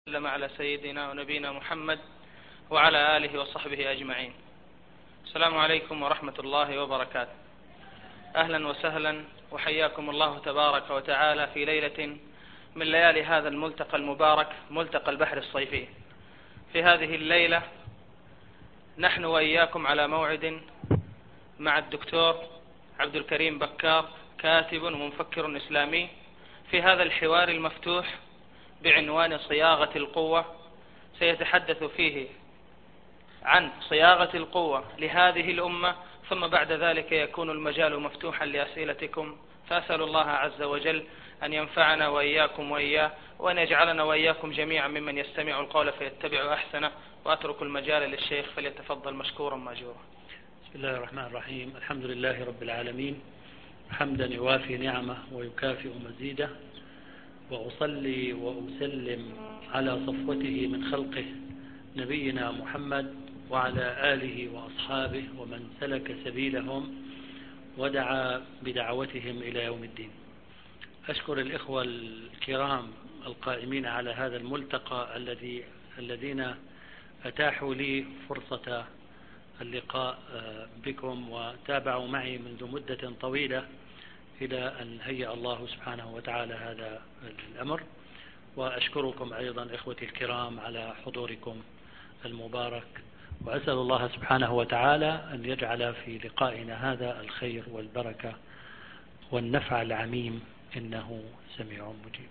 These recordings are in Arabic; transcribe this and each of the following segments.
وسلم على سيدنا ونبينا محمد وعلى آله وصحبه أجمعين. السلام عليكم ورحمة الله وبركاته. أهلا وسهلا وحياكم الله تبارك وتعالى في ليلة من ليالي هذا الملتقى المبارك، ملتقى البحر الصيفي. في هذه الليلة نحن وإياكم على موعد مع الدكتور عبد الكريم بكار، كاتب ومفكر إسلامي، في هذا الحوار المفتوح بعنوان صياغة القوة. سيتحدث فيه عن صياغة القوة لهذه الأمة، ثم بعد ذلك يكون المجال مفتوحا لأسئلتكم. فأسأل الله عز وجل أن ينفعنا وإياكم وإياه، وأن يجعلنا وإياكم جميعا ممن يستمع القول فيتبع أحسنه. وأترك المجال للشيخ فليتفضل مشكورا ماجورا. بسم الله الرحمن الرحيم. الحمد لله رب العالمين، حمدا يوافي نعمه ويكافئ مزيده، وأصلي وأسلم على صفوته من خلقه نبينا محمد وعلى آله وأصحابه ومن سلك سبيلهم ودعا بدعوتهم إلى يوم الدين. أشكر الإخوة الكرام القائمين على هذا الملتقى الذين أتاحوا لي فرصة اللقاء بكم وتابعوا معي منذ مدة طويلة إلى أن هيأ الله سبحانه وتعالى هذا الأمر. وأشكركم أيضا إخوتي الكرام على حضوركم المبارك، وأسأل الله سبحانه وتعالى أن يجعل في لقائنا هذا الخير والبركة والنفع العميم، إنه سميع مجيب.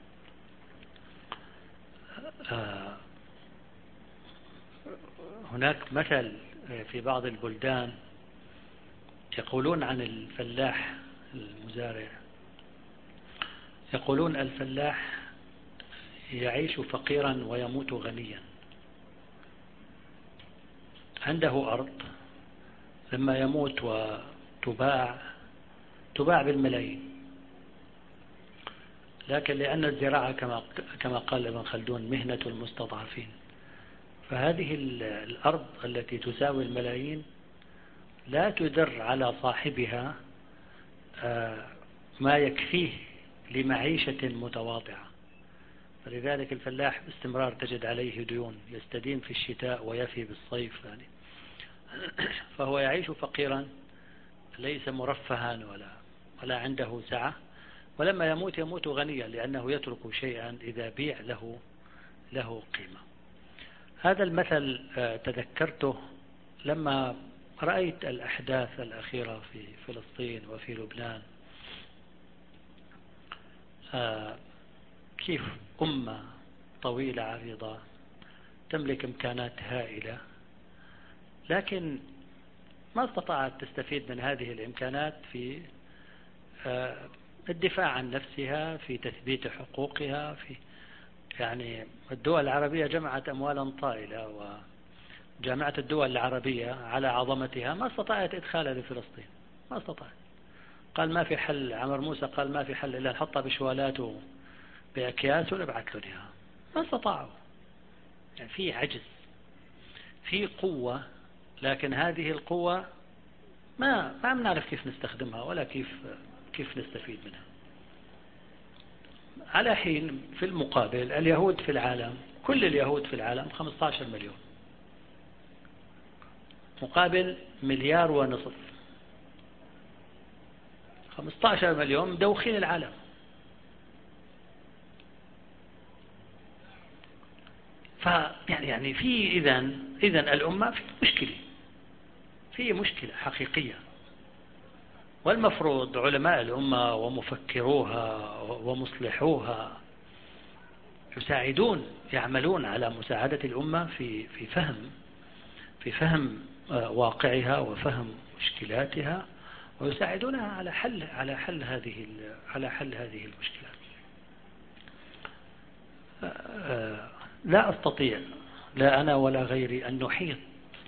هناك مثل في بعض البلدان يقولون عن الفلاح المزارع، يقولون الفلاح يعيش فقيرا ويموت غنيا. عنده أرض، لما يموت وتباع بالملايين، لكن لأن الزراعة كما قال ابن خلدون مهنة المستضعفين، فهذه الأرض التي تساوي الملايين لا تدر على صاحبها ما يكفيه لمعيشة متواضعة. فلذلك الفلاح باستمرار تجد عليه ديون، يستدين في الشتاء ويفي بالصيف يعني. فهو يعيش فقيرا، ليس مرفها ولا عنده سعة، ولما يموت غنيا، لأنه يترك شيئا إذا بيع له قيمة. هذا المثل تذكرته لما رأيت الأحداث الأخيرة في فلسطين وفي لبنان، كيف أمة طويلة عريضة تملك إمكانات هائلة، لكن ما استطاعت تستفيد من هذه الإمكانات في الدفاع عن نفسها، في تثبيت حقوقها. يعني الدول العربية جمعت أموالا طائلة، وجامعة الدول العربية على عظمتها ما استطاعت إدخالها لفلسطين، ما استطاعت. قال ما في حل، عمر موسى قال ما في حل إلا نحطها بشوالات بأكياس ونبعث له لها. ما استطاعوا، يعني في عجز، في قوة، لكن هذه القوة ما بنعرف كيف نستخدمها ولا كيف نستفيد منها. على حين في المقابل اليهود في العالم، كل اليهود في العالم 15 مليون مقابل 1.5 مليار، 15 مليون مدوخين العالم. يعني في إذن الأمة في مشكلة حقيقية، والمفروض علماء الأمة ومفكروها ومصلحوها يساعدون، يعملون على مساعدة الأمة في فهم واقعها وفهم مشكلاتها، ويساعدونها على حل هذه المشكلات. لا أستطيع، لا أنا ولا غيري، أن نحيط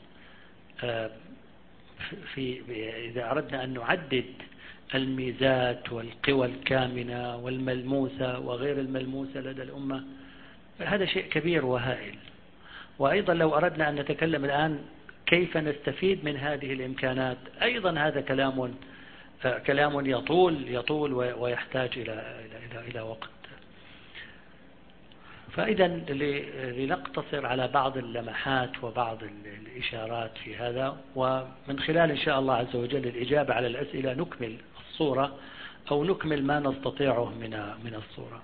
إذا أردنا أن نعدد الميزات والقوى الكامنة والملموسة وغير الملموسة لدى الأمة، هذا شيء كبير وهائل. وأيضا لو أردنا أن نتكلم الآن كيف نستفيد من هذه الإمكانات، أيضا هذا كلام يطول ويحتاج إلى وقت. فإذا لنقتصر على بعض اللمحات وبعض الإشارات في هذا، ومن خلال إن شاء الله عز وجل الإجابة على الأسئلة نكمل الصورة أو نكمل ما نستطيعه من الصورة.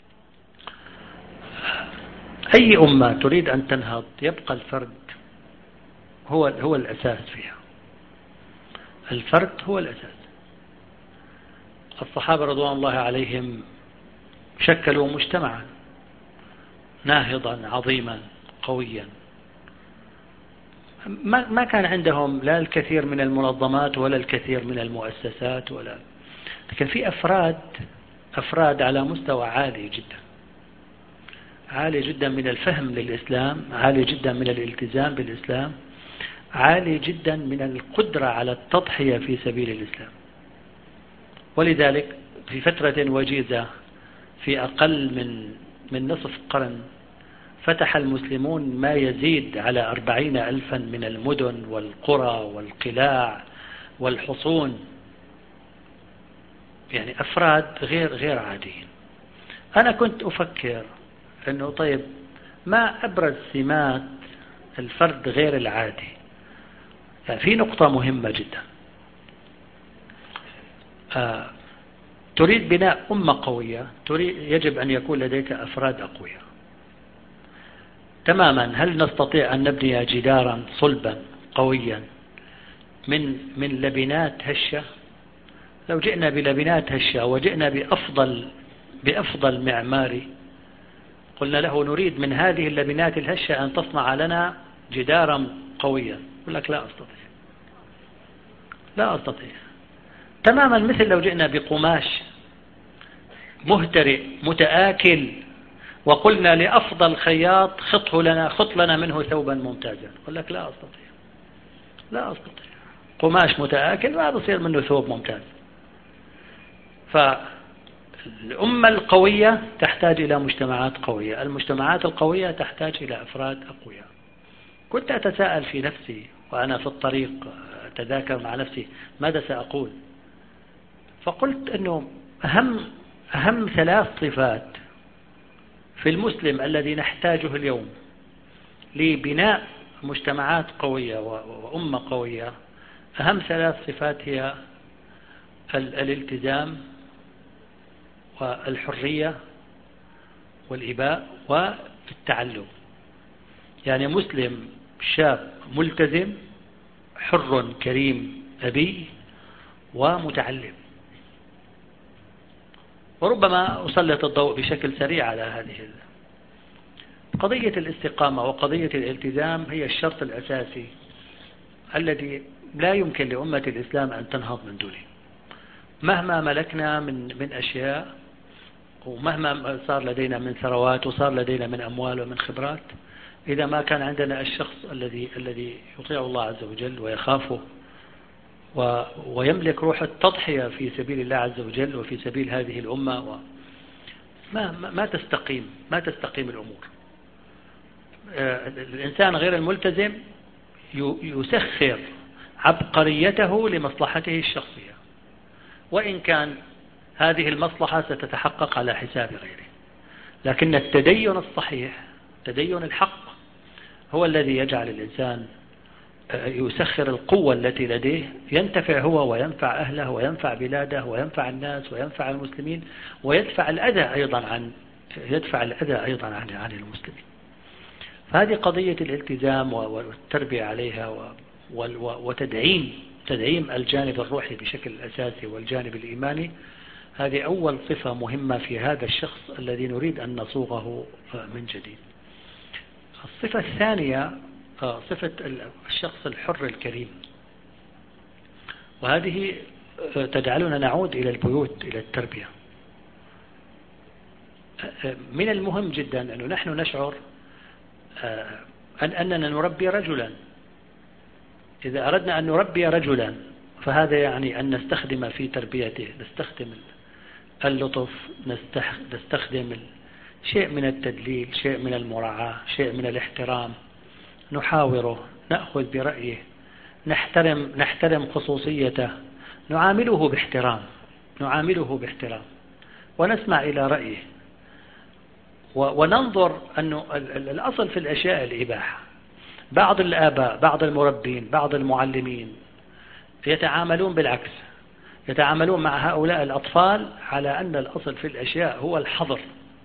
أي أمة تريد أن تنهض يبقى الفرد هو الأساس فيها. الفرد هو الأساس. الصحابة رضوان الله عليهم شكلوا مجتمعا ناهضا عظيما قويا، ما كان عندهم لا الكثير من المنظمات ولا الكثير من المؤسسات لكن في أفراد على مستوى عالي جدا من الفهم للإسلام، عالي جدا من الالتزام بالإسلام، عالي جدا من القدرة على التضحية في سبيل الإسلام. ولذلك في فترة وجيزة في أقل من نصف قرن فتح المسلمون ما يزيد على 40,000 من المدن والقرى والقلاع والحصون، يعني أفراد غير عاديين. أنا كنت أفكر أنه طيب ما أبرز سمات الفرد غير العادي؟ يعني في نقطة مهمة جدا، تريد بناء أمة قوية، يجب أن يكون لديك أفراد أقوياء تماما. هل نستطيع أن نبني جدارا صلبا قويا من لبنات هشة؟ لو جئنا بلبنات هشة وجئنا بأفضل معماري قلنا له نريد من هذه اللبنات الهشة أن تصنع لنا جدارا قويا، يقول لك لا أستطيع. تماما مثل لو جئنا بقماش مهترئ متآكل وقلنا لأفضل خياط خط لنا منه ثوبا ممتازا، يقول لك لا أستطيع. قماش متآكل ما بصير منه ثوب ممتاز. فالأمة القوية تحتاج إلى مجتمعات قوية، المجتمعات القوية تحتاج إلى أفراد أقوياء. كنت أتساءل في نفسي وأنا في الطريق أتذاكر مع نفسي ماذا سأقول، فقلت أنه أهم 3 صفات في المسلم الذي نحتاجه اليوم لبناء مجتمعات قوية وأمة قوية، أهم 3 صفات هي الالتزام والحرية والإباء والتعلم. يعني مسلم شاب ملتزم حر كريم أبي ومتعلم. وربما أسلط الضوء بشكل سريع على هذه قضية الاستقامة وقضية الالتزام هي الشرط الأساسي الذي لا يمكن لأمة الإسلام أن تنهض من دونه. مهما ملكنا من أشياء ومهما صار لدينا من ثروات وصار لدينا من أموال ومن خبرات، إذا ما كان عندنا الشخص الذي يطيع الله عز وجل ويخافه ويملك روح التضحية في سبيل الله عز وجل وفي سبيل هذه الأمة، ما تستقيم الأمور. الإنسان غير الملتزم يسخر عبقريته لمصلحته الشخصية، وإن كان هذه المصلحة ستتحقق على حساب غيره. لكن التدين الصحيح، تدين الحق، هو الذي يجعل الإنسان يسخر القوة التي لديه ينتفع هو وينفع أهله وينفع بلاده وينفع الناس وينفع المسلمين ويدفع الأذى أيضا عن المسلمين. فهذه قضية الالتزام والتربية عليها وتدعيم الجانب الروحي بشكل أساسي والجانب الإيماني، هذه أول صفة مهمة في هذا الشخص الذي نريد أن نصوغه من جديد. الصفة الثانية صفة الشخص الحر الكريم، وهذه تجعلنا نعود إلى البيوت، إلى التربية. من المهم جدا أنه نحن نشعر أننا نربي رجلا. إذا أردنا أن نربي رجلا فهذا يعني أن نستخدم في تربيته، نستخدم اللطف، نستخدم شيء من التدليل، شيء من المراعاة، شيء من الاحترام، نحاوره، نأخذ برأيه، نحترم خصوصيته، نعامله باحترام ونسمع إلى رأيه. وننظر أنه الأصل في الأشياء الإباحة. بعض الآباء، بعض المربين، بعض المعلمين يتعاملون بالعكس، يتعاملون مع هؤلاء الأطفال على أن الأصل في الأشياء هو الحظر.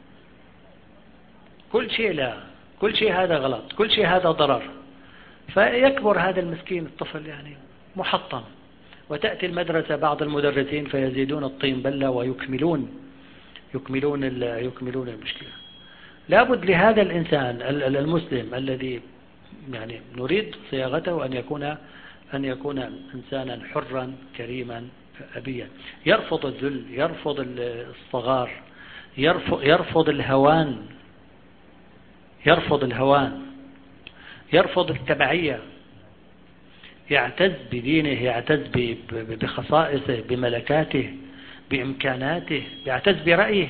كل شيء لا، كل شيء هذا غلط، كل شيء هذا ضرر. فيكبر هذا المسكين الطفل يعني محطم، وتأتي المدرسة بعض المدرسين فيزيدون الطين بلة ويكملون المشكلة. لابد لهذا الإنسان المسلم الذي يعني نريد صياغته أن يكون إنسانا حرا كريما أبيا، يرفض الذل، يرفض الصغار، يرفض الهوان، يرفض التبعية، يعتز بدينه، يعتز بخصائصه، بملكاته، بإمكاناته، يعتز برأيه،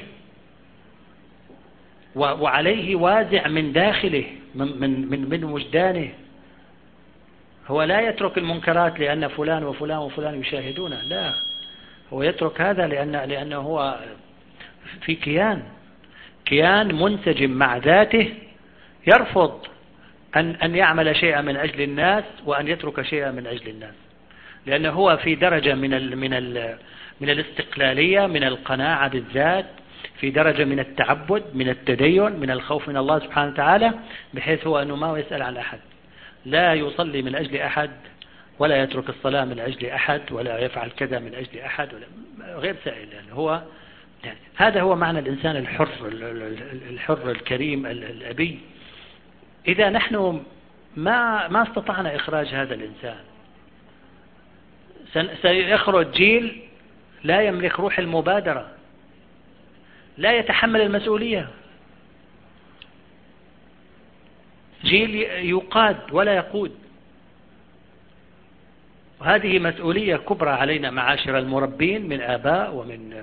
وعليه وازع من داخله، من وجدانه. هو لا يترك المنكرات لأن فلان وفلان وفلان يشاهدونه، لا، هو يترك هذا لأنه هو في كيان منسجم مع ذاته، يرفض أن يعمل شيئا من أجل الناس وأن يترك شيئا من أجل الناس، لأنه هو في درجة من الاستقلالية، من القناعة بالذات، في درجة من التعبد، من التدين، من الخوف من الله سبحانه وتعالى، بحيث هو أنه ما يسأل عن أحد، لا يصلي من أجل أحد، ولا يترك الصلاة من أجل أحد، ولا يفعل كذا من أجل أحد، ولا غير سائل. يعني هو يعني هذا هو معنى الإنسان الحر الكريم الأبي. إذا نحن ما استطعنا إخراج هذا الإنسان، سيخرج جيل لا يملك روح المبادرة، لا يتحمل المسؤولية، جيل يقاد ولا يقود. وهذه مسؤولية كبرى علينا معاشر المربين من آباء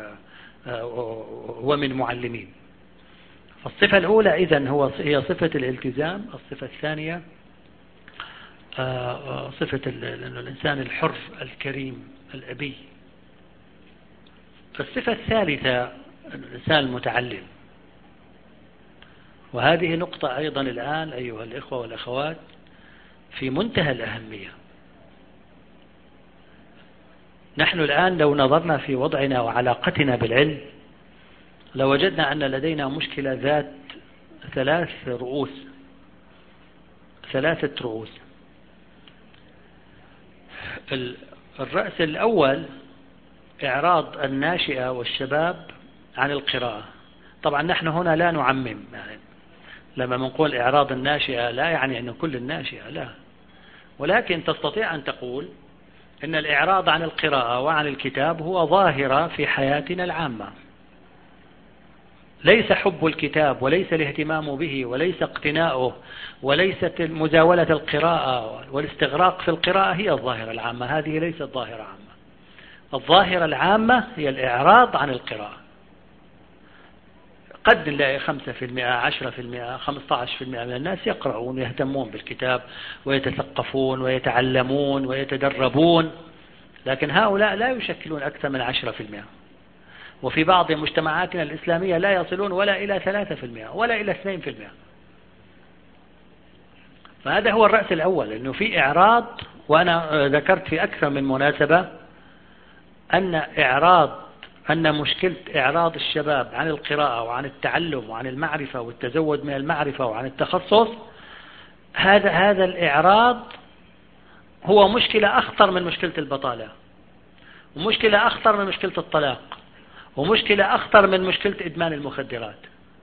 ومن معلمين. فالصفة الأولى إذن هي صفة الالتزام. الصفة الثانية صفة الإنسان الحر الكريم الأبي. فالصفة الثالثة الإنسان المتعلم، وهذه نقطة أيضا الآن أيها الإخوة والأخوات في منتهى الأهمية. نحن الآن لو نظرنا في وضعنا وعلاقتنا بالعلم لوجدنا أن لدينا مشكلة ذات ثلاثة رؤوس. الرأس الأول إعراض الناشئة والشباب عن القراءة. طبعا نحن هنا لا نعمم، يعني لما نقول إعراض الناشئة لا يعني أن كل الناشئة، لا، ولكن تستطيع أن تقول أن الإعراض عن القراءة وعن الكتاب هو ظاهرة في حياتنا العامة. ليس حب الكتاب وليس الاهتمام به وليس اقتناؤه وليست مزاولة القراءة والاستغراق في القراءة هي الظاهرة العامة. هذه ليست ظاهرة عامة. الظاهرة العامة هي الإعراض عن القراءة. قد نلاقي 5%، 10%، 15% من الناس يقرؤون ويهتمون بالكتاب ويتثقفون ويتعلمون ويتدربون، لكن هؤلاء لا يشكلون أكثر من 10%. وفي بعض مجتمعاتنا الإسلامية لا يصلون ولا إلى 3% ولا إلى 2%. فهذا هو الرأس الأول، أنه في إعراض. وأنا ذكرت في أكثر من مناسبة أن مشكلة إعراض الشباب عن القراءة وعن التعلم وعن المعرفة والتزود من المعرفة وعن التخصص، هذا الإعراض هو مشكلة أخطر من مشكلة البطالة، ومشكلة أخطر من مشكلة الطلاق، ومشكلة أخطر من مشكلة إدمان المخدرات.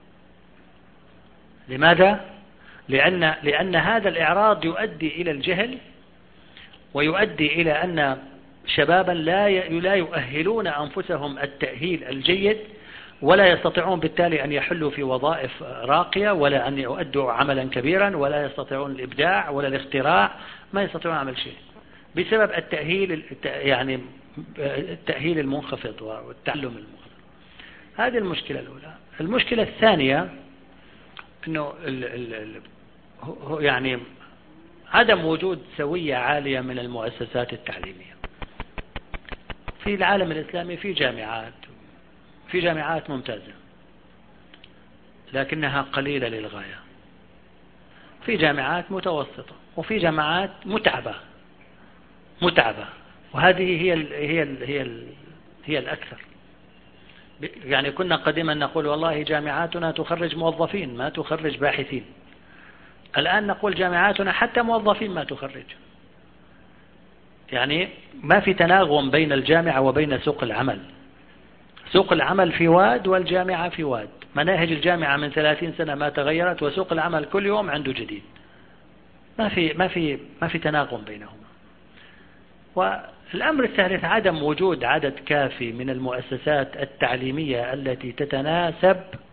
لماذا؟ لأن هذا الإعراض يؤدي إلى الجهل، ويؤدي إلى أن شبابا لا يؤهلون أنفسهم التأهيل الجيد، ولا يستطيعون بالتالي أن يحلوا في وظائف راقية، ولا أن يؤدوا عملا كبيرا، ولا يستطيعون الإبداع ولا الاختراع، ما يستطيعون عمل شيء بسبب التأهيل المنخفض والتعلم المنخفض. هذه المشكلة الأولى. المشكلة الثانية أنه يعني عدم وجود سوية عالية من المؤسسات التعليمية. في العالم الإسلامي في جامعات ممتازة، لكنها قليلة للغاية. في جامعات متوسطة وفي جامعات متعبة، وهذه هي الأكثر. يعني كنا قديما نقول والله جامعاتنا تخرج موظفين ما تخرج باحثين، الآن نقول جامعاتنا حتى موظفين ما تخرج. يعني ما في تناغم بين الجامعة وبين سوق العمل. سوق العمل في واد والجامعة في واد. مناهج الجامعة من 30 سنة ما تغيرت، وسوق العمل كل يوم عنده جديد. ما في تناغم بينهما. والأمر الثالث عدم وجود عدد كافي من المؤسسات التعليمية التي تتناسب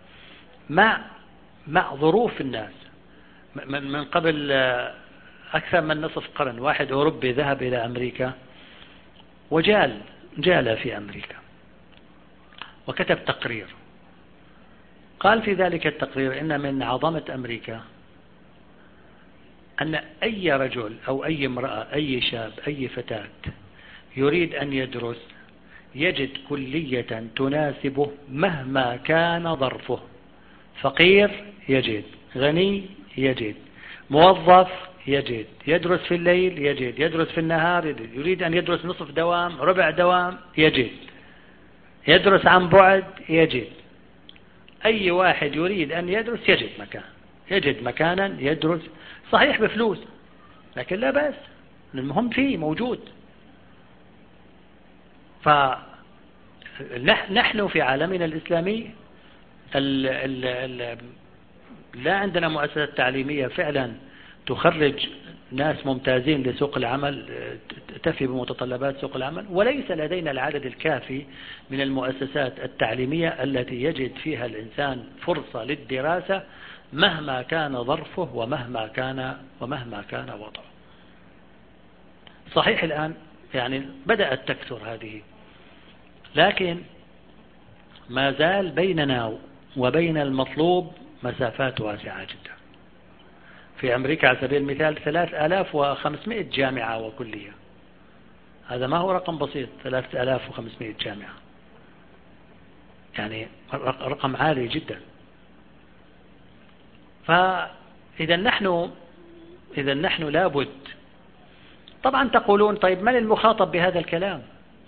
مع ظروف الناس. من قبل أكثر من نصف قرن واحد أوروبي ذهب إلى أمريكا وجال في أمريكا وكتب تقرير. قال في ذلك التقرير إن من عظمة أمريكا أن أي رجل أو أي امرأة أي شاب أي فتاة يريد أن يدرس يجد كلية تناسبه مهما كان ظرفه. فقير يجد، غني يجد، موظف يجد، يدرس في الليل يجد، يدرس في النهار يجد، يريد أن يدرس نصف دوام ربع دوام يجد، يدرس عن بعد يجد. أي واحد يريد أن يدرس يجد مكانا يدرس، صحيح بفلوس لكن لا بأس، المهم فيه موجود. فنحن في عالمنا الإسلامي لا عندنا مؤسسات تعليمية فعلا تخرج ناس ممتازين لسوق العمل تفي بمتطلبات سوق العمل، وليس لدينا العدد الكافي من المؤسسات التعليمية التي يجد فيها الإنسان فرصة للدراسة مهما كان ظرفه ومهما كان وضعه. صحيح الآن يعني بدأت تكثر هذه، لكن ما زال بيننا وبين المطلوب مسافات واسعة جدا. في أمريكا على سبيل المثال 3500 جامعة وكلية، هذا ما هو رقم بسيط. 3500 جامعة يعني رقم عالي جدا. فإذا نحن لابد. طبعا تقولون طيب من المخاطب بهذا الكلام؟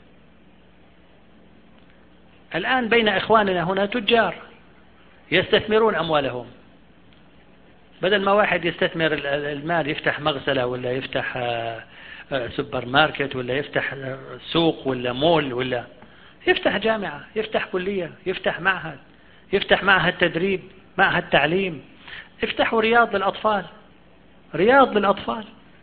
الآن بين إخواننا هنا تجار يستثمرون أموالهم، بدل ما واحد يستثمر المال يفتح مغسلة ولا يفتح سوبر ماركت ولا يفتح سوق ولا مول ولا يفتح جامعة، يفتح كلية، يفتح معهد تدريب، معهد تعليم، افتحوا رياض للأطفال،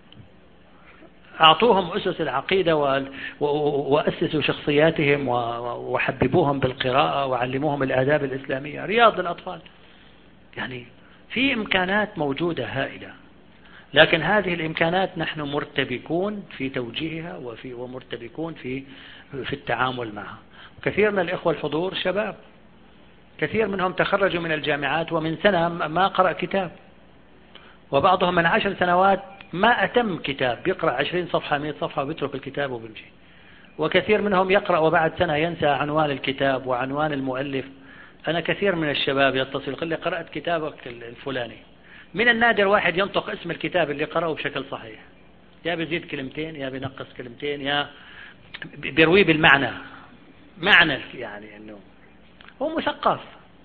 أعطوهم أسس العقيدة وأسسوا شخصياتهم وحببوهم بالقراءة وعلموهم الآداب الإسلامية. رياض للأطفال، يعني في إمكانات موجودة هائلة، لكن هذه الإمكانات نحن مرتبكون في توجيهها ومرتبكون في التعامل معها. كثير من الإخوة الحضور شباب، كثير منهم تخرجوا من الجامعات ومن سنة ما قرأ كتاب، وبعضهم من 10 سنوات ما أتم كتاب، بيقرأ 20 صفحة 100 صفحة وبيترك الكتاب وبيمشي. وكثير منهم يقرأ وبعد سنة ينسى عنوان الكتاب وعنوان المؤلف. أنا كثير من الشباب يتصل يقول لي قرأت كتابك الفلاني، من النادر واحد ينطق اسم الكتاب اللي قرأه بشكل صحيح، يا بيزيد كلمتين يا بينقص كلمتين يا بيروي بالمعنى، معنى يعني أنه هو مثقف.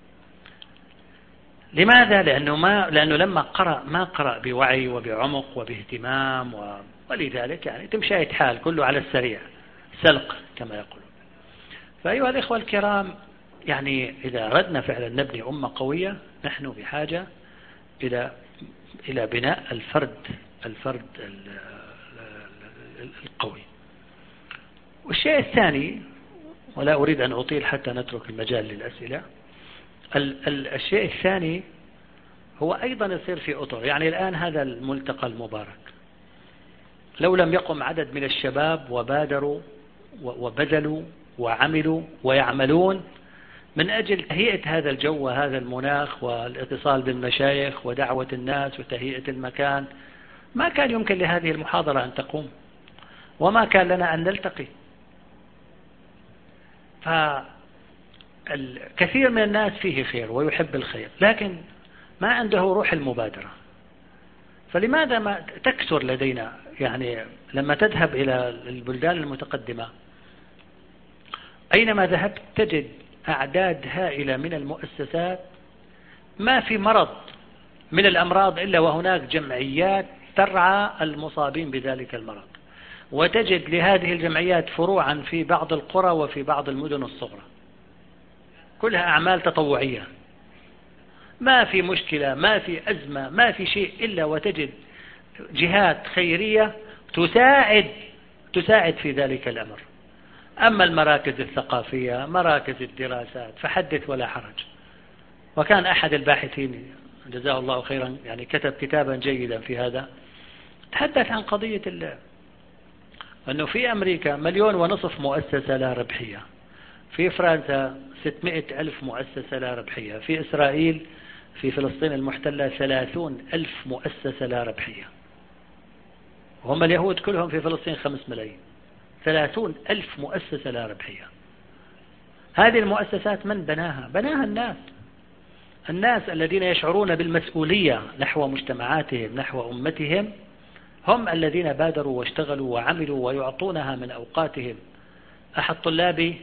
لماذا؟ لأنه لما قرأ ما قرأ بوعي وبعمق وباهتمام ولذلك يعني تمشي حال كله على السريع، سلق كما يقولون. فأيها الإخوة الكرام، يعني إذا أردنا فعلا نبني أمة قوية نحن بحاجة إلى بناء الفرد القوي. والشيء الثاني، ولا أريد أن أطيل حتى نترك المجال للأسئلة، الشيء الثاني هو أيضا يصير في أطر. يعني الآن هذا الملتقى المبارك لو لم يقم عدد من الشباب وبادروا وبذلوا وعملوا ويعملون من أجل تهيئة هذا الجو وهذا المناخ والاتصال بالمشايخ ودعوة الناس وتهيئة المكان، ما كان يمكن لهذه المحاضرة أن تقوم، وما كان لنا أن نلتقي. كثير من الناس فيه خير ويحب الخير، لكن ما عنده روح المبادرة. فلماذا ما تكثر لدينا، يعني لما تذهب إلى البلدان المتقدمة أينما ذهبت تجد أعداد هائلة من المؤسسات، ما في مرض من الأمراض إلا وهناك جمعيات ترعى المصابين بذلك المرض، وتجد لهذه الجمعيات فروعا في بعض القرى وفي بعض المدن الصغرى، كلها أعمال تطوعية، ما في مشكلة، ما في أزمة، ما في شيء إلا وتجد جهات خيرية تساعد في ذلك الأمر. أما المراكز الثقافية، مراكز الدراسات، فحدث ولا حرج. وكان أحد الباحثين جزاه الله خيرا يعني كتب كتابا جيدا في هذا، تحدث عن قضية أنه في أمريكا 1.5 مليون مؤسسة لا ربحية، في فرنسا 600,000 مؤسسة لا ربحية، في إسرائيل في فلسطين المحتلة 30,000 مؤسسة لا ربحية، وهم اليهود كلهم في فلسطين 5 ملايين. 30,000 مؤسسة لا ربحية. هذه المؤسسات من بناها؟ بناها الناس الذين يشعرون بالمسؤولية نحو مجتمعاتهم، نحو أمتهم، هم الذين بادروا واشتغلوا وعملوا ويعطونها من أوقاتهم. أحد طلابي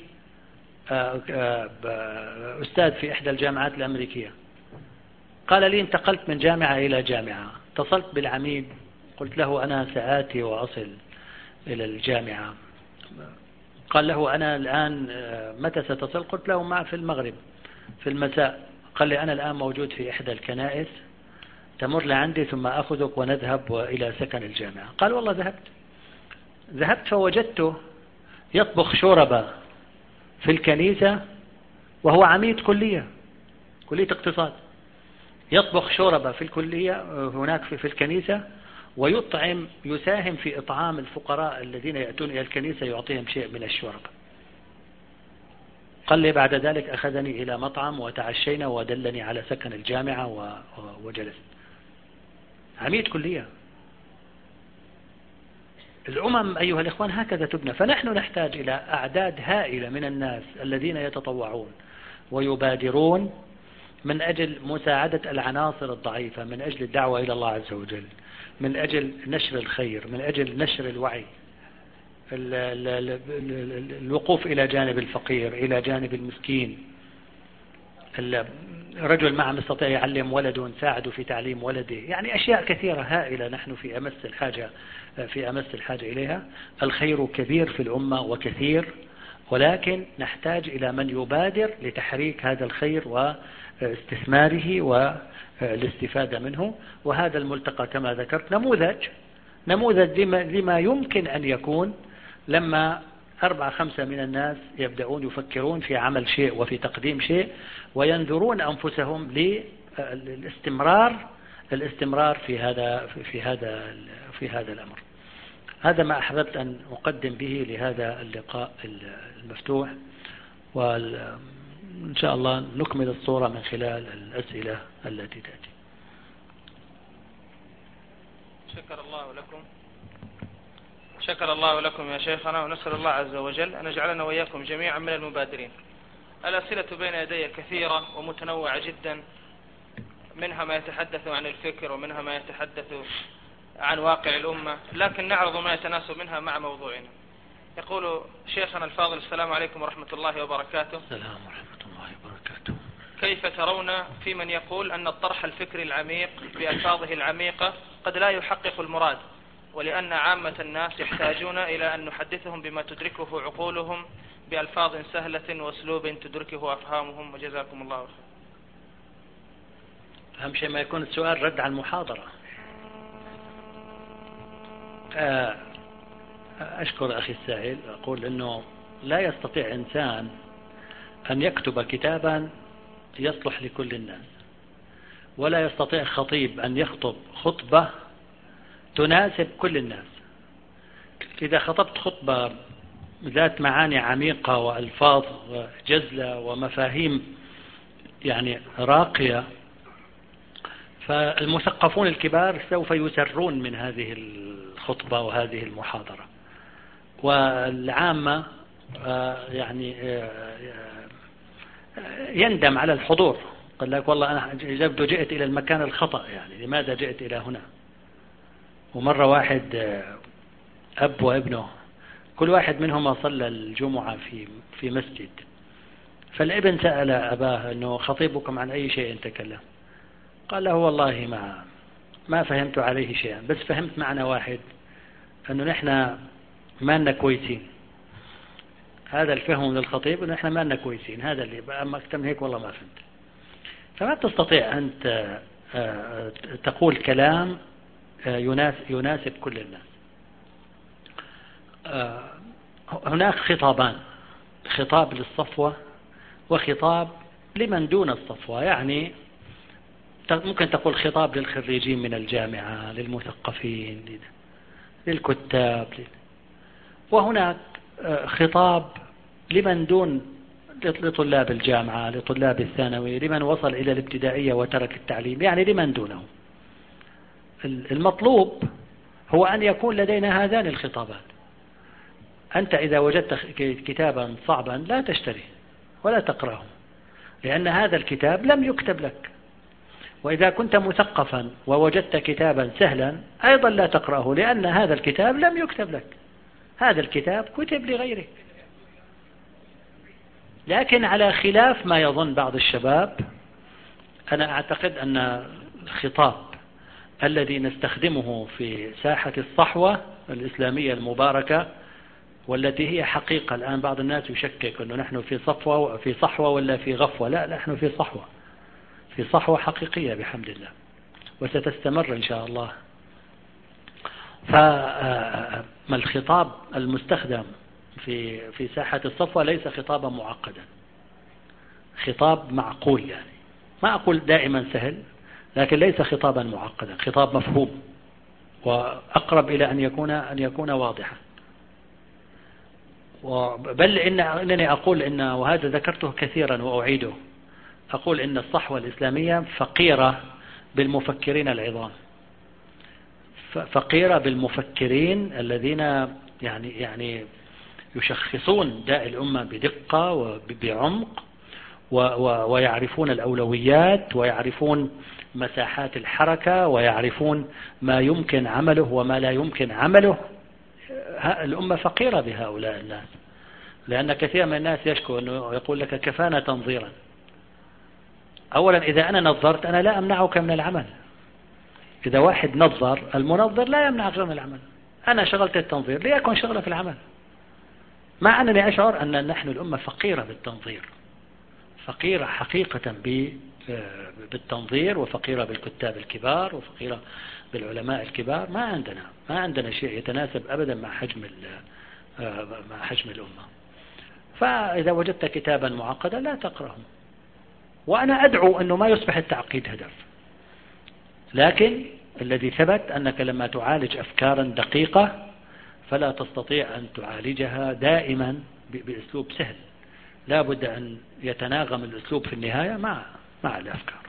أستاذ في إحدى الجامعات الأمريكية قال لي انتقلت من جامعة إلى جامعة، اتصلت بالعميد قلت له أنا سآتي وأصل إلى الجامعة. قال له أنا الآن متى ستصل؟ قلت له في المغرب في المساء. قال لي أنا الآن موجود في إحدى الكنائس، تمر لعندي ثم أخذك ونذهب إلى سكن الجامعة. قال والله ذهبت فوجدته يطبخ شوربة في الكنيسة وهو عميد كلية اقتصاد، يطبخ شوربة في الكلية هناك في الكنيسة، يساهم في إطعام الفقراء الذين يأتون إلى الكنيسة، يعطيهم شيء من الشوربة. قال لي بعد ذلك أخذني إلى مطعم وتعشينا ودلني على سكن الجامعة وجلست. عميد كلية. الأمم أيها الإخوان هكذا تبنى. فنحن نحتاج إلى أعداد هائلة من الناس الذين يتطوعون ويبادرون من أجل مساعدة العناصر الضعيفة، من أجل الدعوة إلى الله عز وجل، من أجل نشر الخير، من أجل نشر الوعي، الوقوف إلى جانب الفقير، إلى جانب المسكين. الرجل ما عم يستطيع يعلم ولده ونساعده في تعليم ولده، يعني أشياء كثيرة هائلة نحن في أمس الحاجة إليها. الخير كبير في الأمة وكثير، ولكن نحتاج إلى من يبادر لتحريك هذا الخير واستثماره والاستفادة منه. وهذا الملتقى كما ذكرت نموذج لما يمكن أن يكون لما 4-5 من الناس يبدأون يفكرون في عمل شيء وفي تقديم شيء، وينذرون أنفسهم للاستمرار في هذا الأمر. هذا ما أحببت أن أقدم به لهذا اللقاء المفتوح، وإن شاء الله نكمل الصورة من خلال الأسئلة التي تأتي. شكر الله لكم يا شيخنا، ونسأل الله عز وجل أن يجعلنا وإياكم جميعا من المبادرين. الأسئلة بين يدي كثيرة ومتنوعة جدا، منها ما يتحدث عن الفكر ومنها ما يتحدث عن واقع الأمة، لكن نعرض ما يتناسب منها مع موضوعنا. يقول شيخنا الفاضل: السلام عليكم ورحمة الله وبركاته. السلام ورحمة الله وبركاته. كيف ترون في من يقول أن الطرح الفكري العميق بألفاظه العميقة قد لا يحقق المراد، ولأن عامة الناس يحتاجون إلى أن نحدثهم بما تدركه عقولهم بألفاظ سهلة وأسلوب تدركه أفهامهم، وجزاكم الله خير. أهم شيء ما يكون السؤال رد على المحاضرة. أشكر أخي السائل، أقول أنه لا يستطيع إنسان أن يكتب كتابا يصلح لكل الناس، ولا يستطيع خطيب أن يخطب خطبة تناسب كل الناس. إذا خطبت خطبة ذات معاني عميقة وألفاظ جزلة ومفاهيم يعني راقية، فالمثقفون الكبار سوف يسرون من هذه الخطبة وهذه المحاضرة، والعامة يعني يندم على الحضور، قال لك والله أنا جئت إلى المكان الخطأ، يعني لماذا جئت إلى هنا؟ ومرة واحد أب وابنه كل واحد منهما صلى الجمعة في مسجد، فالابن سأل أباه أنه خطيبكم عن أي شيء تكلم؟ قال له والله ما فهمت عليه شيئا، بس فهمت معنى واحد، أنه نحن ما لنا كويسين. هذا الفهم للخطيب أنه نحن ما لنا كويسين، هذا اللي أما أكتم هيك والله ما فهمت. فما تستطيع أن تقول كلام يناسب كل الناس. هناك خطابان، خطاب للصفوة وخطاب لمن دون الصفوة، يعني ممكن تقول خطاب للخريجين من الجامعة، للمثقفين، للكتاب، وهناك خطاب لمن دون، لطلاب الجامعة، لطلاب الثانوي، لمن وصل إلى الابتدائية وترك التعليم، يعني لمن دونه. المطلوب هو أن يكون لدينا هذان الخطابات. أنت إذا وجدت كتابا صعبا لا تشتريه ولا تقرأه، لأن هذا الكتاب لم يكتب لك. وإذا كنت مثقفا ووجدت كتابا سهلا أيضا لا تقرأه، لأن هذا الكتاب لم يكتب لك، هذا الكتاب كتب لغيرك. لكن على خلاف ما يظن بعض الشباب، أنا أعتقد أن الخطاب الذي نستخدمه في ساحة الصحوة الإسلامية المباركة، والتي هي حقيقة الآن بعض الناس يشكك أنه نحن في صحوة ولا في غفوة. لا، نحن في صحوة حقيقية بحمد الله، وستستمر إن شاء الله. فما الخطاب المستخدم في ساحة الصفوة ليس خطابا معقدا، خطاب معقول، يعني ما أقول دائما سهل، لكن ليس خطابا معقدا، خطاب مفهوم وأقرب إلى أن يكون واضحا. بل إنني أقول وهذا ذكرته كثيرا وأعيده، أقول إن الصحوة الإسلامية فقيرة بالمفكرين العظام، فقيرة بالمفكرين الذين يعني يشخصون داء الأمة بدقة وبعمق، ويعرفون الأولويات، ويعرفون مساحات الحركة، ويعرفون ما يمكن عمله وما لا يمكن عمله. الأمة فقيرة بهؤلاء الناس، لأن كثير من الناس يشكو أنه يقول لك كفانا تنظيرا. أولا إذا أنا نظرت أنا لا أمنعك من العمل. إذا واحد نظر، المنظر لا يمنعك من العمل. أنا شغلت التنظير ليكن شغلة في العمل، مع أنني أشعر أن نحن الأمة فقيرة بالتنظير، فقيرة حقيقة بالتنظير، وفقيرة بالكتاب الكبار، وفقيرة بالعلماء الكبار. ما عندنا شيء يتناسب أبدا مع حجم الأمة. فإذا وجدت كتابا معقدا لا تقرأه، وأنا أدعو أنه ما يصبح التعقيد هدف، لكن الذي ثبت أنك لما تعالج أفكارا دقيقة فلا تستطيع أن تعالجها دائما بأسلوب سهل، لا بد أن يتناغم الأسلوب في النهاية مع الأفكار.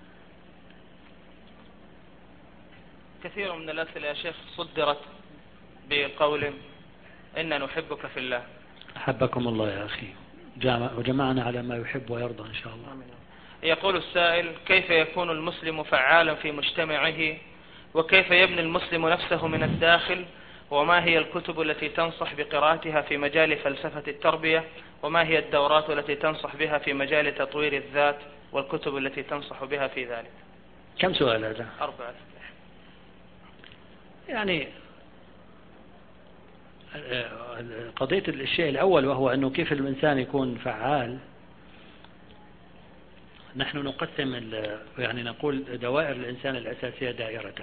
كثير من الأسئلة يا شيخ صدرت بقول إنا نحبك في الله. أحبكم الله يا أخي، وجمعنا على ما يحب ويرضى إن شاء الله. يقول السائل: كيف يكون المسلم فعالا في مجتمعه، وكيف يبني المسلم نفسه من الداخل، وما هي الكتب التي تنصح بقراءتها في مجال فلسفة التربية، وما هي الدورات التي تنصح بها في مجال تطوير الذات، والكتب التي تنصح بها في ذلك؟ كم سؤال هذا؟ 4. يعني قضية الشيء الأول وهو أنه كيف الإنسان يكون فعال. نحن نقسم يعني نقول دوائر الإنسان الأساسية دائرتان: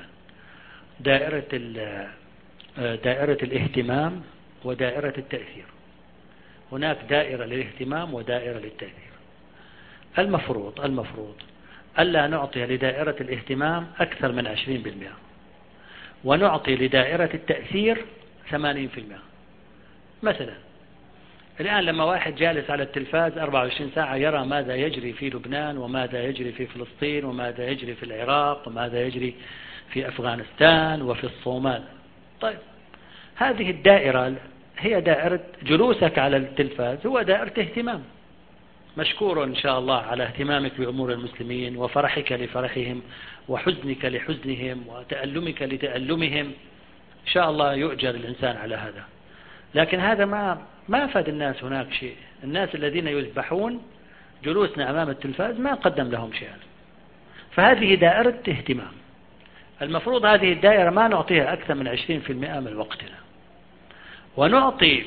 دائرة الاهتمام ودائرة التأثير. هناك دائرة للاهتمام ودائرة للتأثير. المفروض ألا نعطي لدائرة الاهتمام أكثر من 20%، ونعطي لدائرة التأثير 80%. مثلا الآن لما واحد جالس على التلفاز 24 ساعة يرى ماذا يجري في لبنان، وماذا يجري في فلسطين، وماذا يجري في العراق، وماذا يجري في أفغانستان وفي الصومال، طيب هذه الدائرة هي دائرة جلوسك على التلفاز، هو دائرة اهتمام. مشكور إن شاء الله على اهتمامك بأمور المسلمين وفرحك لفرحهم وحزنك لحزنهم وتألمك لتألمهم، إن شاء الله يؤجر الإنسان على هذا. لكن هذا ما فاد الناس هناك شيء. الناس الذين يذبحون جلوسنا أمام التلفاز ما قدم لهم شيئا. فهذه دائرة اهتمام، المفروض هذه الدائرة ما نعطيها أكثر من 20% من وقتنا، ونعطي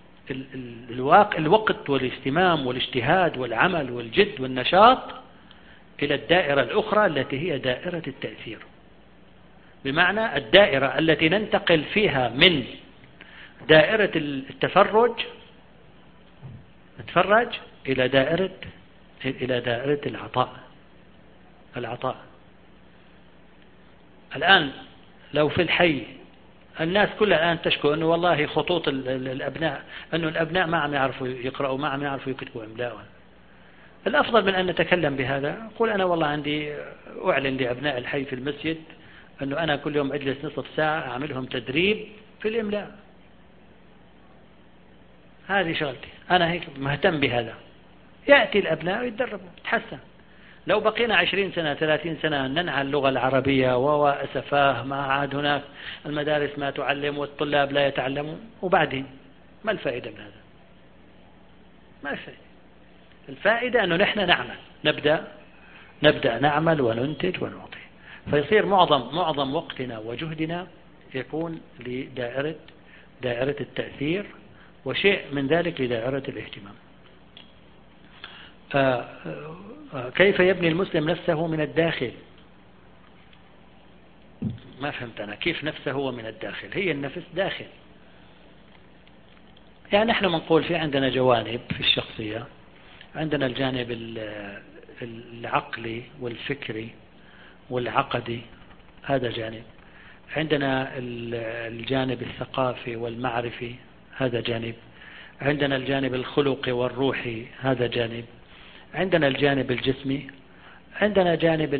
الوقت والاهتمام والاجتهاد والعمل والجد والنشاط إلى الدائرة الأخرى التي هي دائرة التأثير، بمعنى الدائرة التي ننتقل فيها من دائرة التفرج نتفرج إلى دائرة العطاء. الآن لو في الحي الناس كلها الآن تشكو أنه والله خطوط الأبناء، أنه الأبناء ما عم يعرفوا يقرأوا، ما عم يعرفوا يكتبوا إملاء. الأفضل من أن نتكلم بهذا قول أنا والله عندي أعلن لأبناء الحي في المسجد أنه أنا كل يوم أجلس نصف ساعة أعملهم تدريب في الإملاء. هذه شغلتي أنا، هيك مهتم بهذا. يأتي الأبناء ويتدربوا تحسن. لو بقينا 20 سنة 30 سنة ننعى اللغة العربية وأسفاه ما عاد هناك المدارس ما تعلم والطلاب لا يتعلمون، وبعدين ما الفائدة من هذا؟ ما الفائدة؟ الفائدة أنه نحن نعمل، نبدأ نعمل وننتج ونعطي، فيصير معظم وقتنا وجهدنا يكون لدائرة التأثير، وشيء من ذلك لدائرة الاهتمام. كيف يبني المسلم نفسه من الداخل؟ ما فهمت أنا كيف نفسه هو من الداخل. هي النفس داخل، يعني نحن منقول في عندنا جوانب في الشخصية. عندنا الجانب العقلي والفكري والعقدي، هذا جانب. عندنا الجانب الثقافي والمعرفي، هذا جانب. عندنا الجانب الخلقي والروحي، هذا جانب. عندنا الجانب الجسمي. عندنا جانب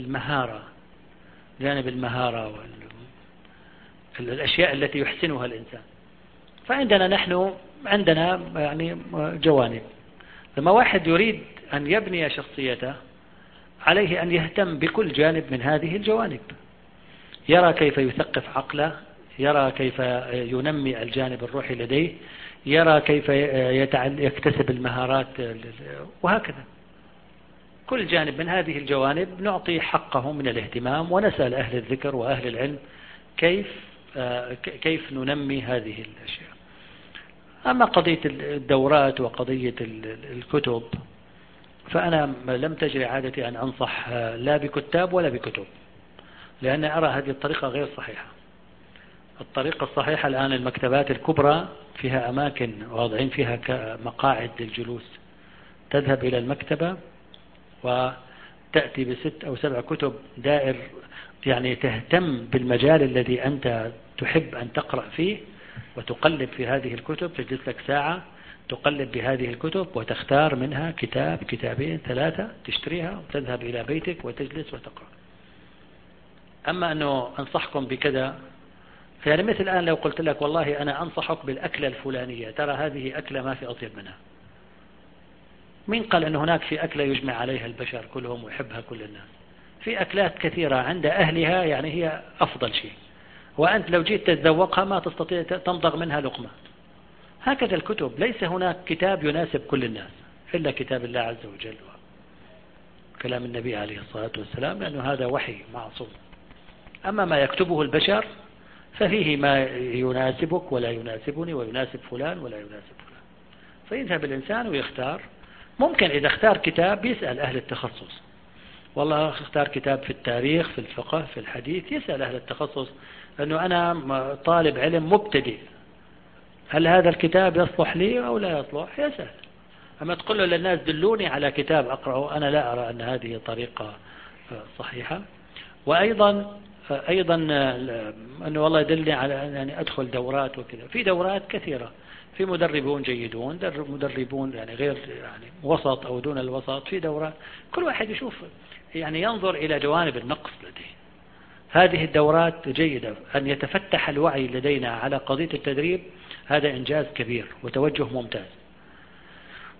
المهارة والأشياء التي يحسنها الإنسان. فعندنا نحن يعني جوانب. لما واحد يريد أن يبني شخصيته عليه أن يهتم بكل جانب من هذه الجوانب، يرى كيف يثقف عقله، يرى كيف ينمي الجانب الروحي لديه، يرى كيف يكتسب المهارات، وهكذا. كل جانب من هذه الجوانب نعطي حقه من الاهتمام، ونسأل أهل الذكر وأهل العلم كيف ننمي هذه الأشياء. أما قضية الدورات وقضية الكتب فأنا لم تجري عادتي أن أنصح لا بكتاب ولا بكتب، لأن أرى هذه الطريقة غير صحيحة. الطريقة الصحيحة الآن المكتبات الكبرى فيها أماكن واضعين فيها مقاعد للجلوس، تذهب إلى المكتبة وتأتي ب6 أو 7 كتب دائر، يعني تهتم بالمجال الذي أنت تحب أن تقرأ فيه، وتقلب في هذه الكتب. تجلس لك ساعة تقلب بهذه الكتب وتختار منها كتاب 2 3 تشتريها وتذهب إلى بيتك وتجلس وتقرأ. أما أنه أنصحكم بكذا، يعني مثل الآن لو قلت لك والله أنا أنصحك بالأكلة الفلانية، ترى هذه أكلة ما في أطيب منها. مين قال أن هناك في أكلة يجمع عليها البشر كلهم ويحبها كل الناس؟ في أكلات كثيرة عند أهلها يعني هي أفضل شيء، وأنت لو جيت تتذوقها ما تستطيع تمضغ منها لقمة. هكذا الكتب، ليس هناك كتاب يناسب كل الناس إلا كتاب الله عز وجل وكلام النبي عليه الصلاة والسلام، لأنه هذا وحي معصوم. أما ما يكتبه البشر ففيه ما يناسبك ولا يناسبني، ويناسب فلان ولا يناسب فلان. فيذهب الإنسان ويختار. ممكن إذا اختار كتاب يسأل أهل التخصص، والله اختار كتاب في التاريخ في الفقه في الحديث، يسأل أهل التخصص أنه أنا طالب علم مبتدئ، هل هذا الكتاب يصلح لي أو لا يصلح؟ يسأل. أما تقول له للناس دلوني على كتاب أقرأه، أنا لا أرى أن هذه طريقة صحيحة. وأيضا أنه والله يدلني على يعني أدخل دورات وكذا. في دورات كثيرة، في مدربون جيدون، مدربون يعني غير يعني وسط أو دون الوسط، في دورات. كل واحد يشوف يعني ينظر إلى جوانب النقص لديه. هذه الدورات جيدة، أن يتفتح الوعي لدينا على قضية التدريب، هذا إنجاز كبير وتوجه ممتاز.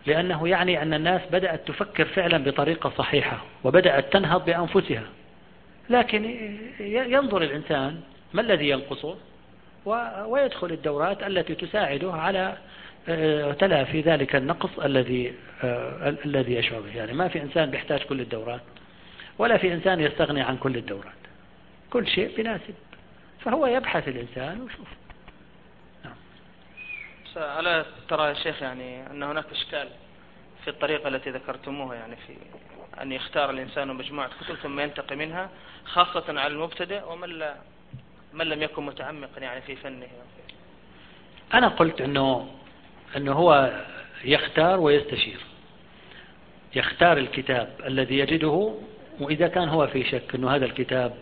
لأنه يعني أن الناس بدأت تفكر فعلا بطريقة صحيحة وبدأت تنهض بأنفسها، لكن ينظر الإنسان ما الذي ينقصه ويدخل الدورات التي تساعده على تلافي ذلك النقص الذي يشعر به. يعني ما في إنسان بيحتاج كل الدورات، ولا في إنسان يستغني عن كل الدورات، كل شيء بناسب، فهو يبحث الإنسان ويشوف. ألا ترى يا شيخ يعني أن هناك إشكال في الطريقة التي ذكرتموها، يعني في أن يختار الإنسان مجموعة كتب ثم ينتقي منها، خاصة على المبتدئ ومن لم يكن متعمقا يعني في فنه؟ أنا قلت أنه هو يختار ويستشير، يختار الكتاب الذي يجده، وإذا كان هو في شك أنه هذا الكتاب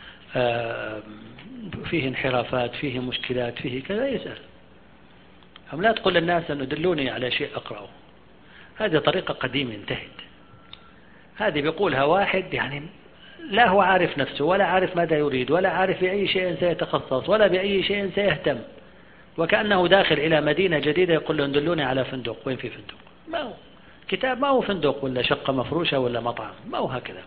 فيه انحرافات، فيه مشكلات، فيه كذا، يسأل. أم لا تقول للناس أنه دلوني على شيء أقرأه، هذه طريقة قديمة انتهت. هذه بيقولها واحد يعني لا هو عارف نفسه، ولا عارف ماذا يريد، ولا عارف بأي شيء سيتخصص، ولا بأي شيء سيهتم، وكأنه داخل إلى مدينة جديدة يقول لهم دلوني على فندق. وين في فندق؟ ما هو كتاب، ما هو فندق ولا شقة مفروشة ولا مطعم، ما هو هكذا.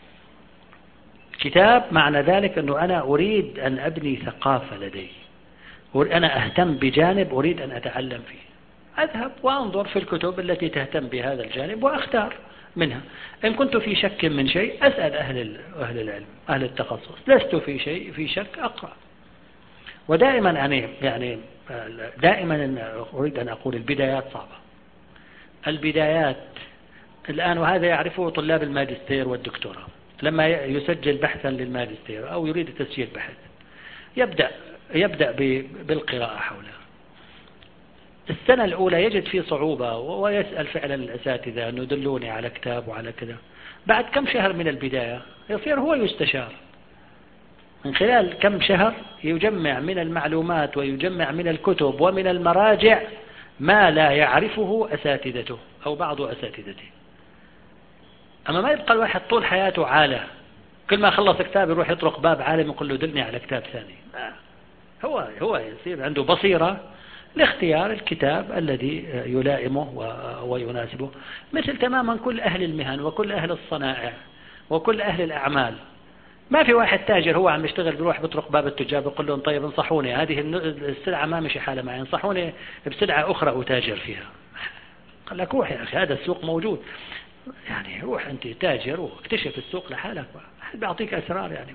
كتاب معنى ذلك أنه أنا أريد أن أبني ثقافة لدي، أنا أهتم بجانب أريد أن أتعلم فيه، أذهب وأنظر في الكتب التي تهتم بهذا الجانب وأختار منها. إن كنت في شك من شيء أسأل أهل العلم، أهل التخصص. لست في شك أقرأ. ودائما يعني دائما أريد أن أقول البدايات صعبة. البدايات الآن، وهذا يعرفه طلاب الماجستير والدكتوراه، لما يسجل بحثا للماجستير أو يريد تسجيل بحث يبدأ بالقراءة حولها. السنة الأولى يجد فيه صعوبة ويسأل فعلا الأساتذة أنه دلوني على كتاب وعلى كذا. بعد كم شهر من البداية يصير هو يستشار، من خلال كم شهر يجمع من المعلومات ويجمع من الكتب ومن المراجع ما لا يعرفه أساتذته أو بعض أساتذته. أما ما يبقى الواحد طول حياته عالة، كل ما خلص كتاب يروح يطرق باب عالم يقول له دلني على كتاب ثاني. هو يصير عنده بصيرة لاختيار الكتاب الذي يلائمه ويناسبه، مثل تماما كل أهل المهن وكل أهل الصنائع وكل أهل الأعمال. ما في واحد تاجر هو عم يشتغل بيروح بيطرق باب التجار بيقول لهم طيب انصحوني، هذه السلعة ما مشي حالة معي، انصحوني بسلعة أخرى أتاجر فيها. قال لك روح يا أخي، هذا السوق موجود، يعني روح أنت تاجر واكتشف السوق لحالك، واحد بيعطيك أسرار. يعني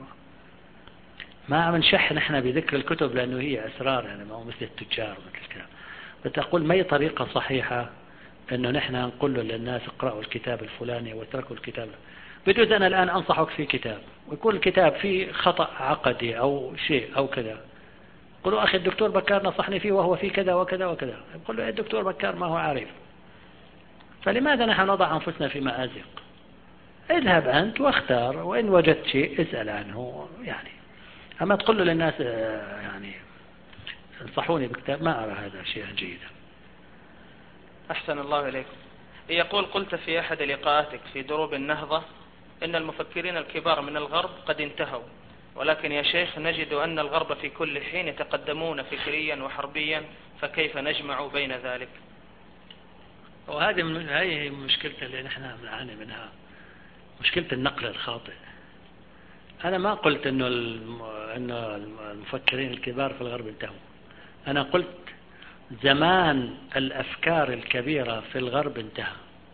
ما منشح نحن بذكر الكتب لأنه هي أسرار، يعني ما هو مثل التجار ومثل الكلام. بتقول ما هي طريقة صحيحة أنه نحن نقول للناس اقرأوا الكتاب الفلاني واتركوا الكتاب. بجوز أنا الآن أنصحك في كتاب ويكون الكتاب فيه خطأ عقدي أو شيء أو كذا، قلوا أخي الدكتور بكار نصحني فيه وهو فيه كذا وكذا وكذا، يقول له الدكتور بكار ما هو عارف. فلماذا نحن نضع أنفسنا في مآزق؟ اذهب أنت واختار، وإن وجدت شيء اسأل عنه. يعني أما تقول له للناس يعني انصحوني بكتاب، ما أرى هذا شيئا جيدا. أحسن الله إليكم. يقول قلت في أحد لقاءاتك في دروب النهضة إن المفكرين الكبار من الغرب قد انتهوا، ولكن يا شيخ نجد أن الغرب في كل حين يتقدمون فكريا وحربيا، فكيف نجمع بين ذلك؟ وهذه مشكلة اللي نحن نعاني منها، مشكلة النقل الخاطئ. أنا ما قلت إنه المفكرين الكبار في الغرب انتهوا، أنا قلت زمان الأفكار الكبيرة في الغرب انتهى.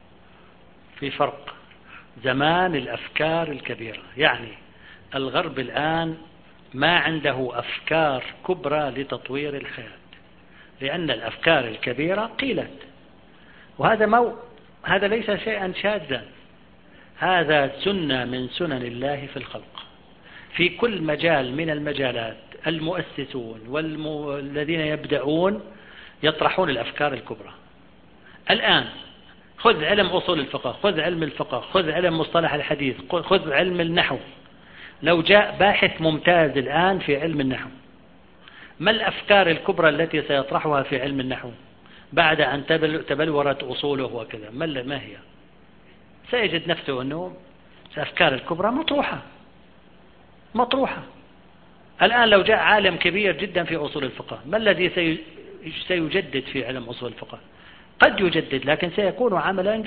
في فرق، زمان الأفكار الكبيرة يعني الغرب الآن ما عنده أفكار كبرى لتطوير الحياة، لأن الأفكار الكبيرة قيلت، وهذا هذا ليس شيئا شاذا، هذا سنة من سنن الله في الخلق. في كل مجال من المجالات المؤسسون والذين يبدأون يطرحون الأفكار الكبرى. الآن خذ علم أصول الفقه، خذ علم الفقه، خذ علم مصطلح الحديث، خذ علم النحو. لو جاء باحث ممتاز الآن في علم النحو، ما الأفكار الكبرى التي سيطرحها في علم النحو بعد أن تبلورت أصوله وكذا؟ ما هي؟ سيجد نفسه أنه الأفكار الكبرى مطروحة. الآن لو جاء عالم كبير جدا في أصول الفقه، ما الذي سيجدد في علم أصول الفقه؟ قد يجدد، لكن سيكون عملا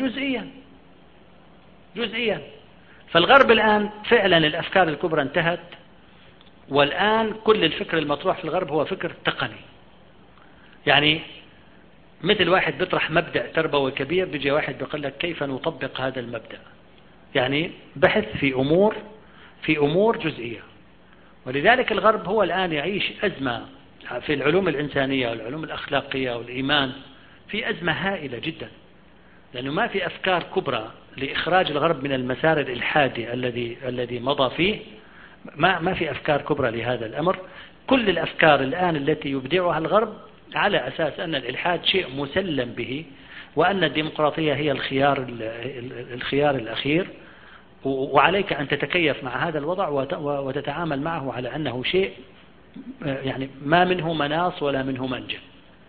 جزئيا. فالغرب الآن فعلا الأفكار الكبرى انتهت، والآن كل الفكر المطروح في الغرب هو فكر تقني. يعني مثل واحد بيطرح مبدأ تربوي كبير، بيجي واحد بيقول لك كيف نطبق هذا المبدأ، يعني بحث في أمور جزئية. ولذلك الغرب هو الآن يعيش أزمة في العلوم الإنسانية والعلوم الأخلاقية والإيمان، في أزمة هائلة جدا، لأنه ما في أفكار كبرى لإخراج الغرب من المسار الإلحادي الذي مضى فيه. ما في أفكار كبرى لهذا الأمر. كل الأفكار الآن التي يبدعها الغرب على أساس أن الإلحاد شيء مسلم به، وأن الديمقراطية هي الخيار الأخير، وعليك أن تتكيف مع هذا الوضع وتتعامل معه على أنه شيء يعني ما منه مناص ولا منه منجا.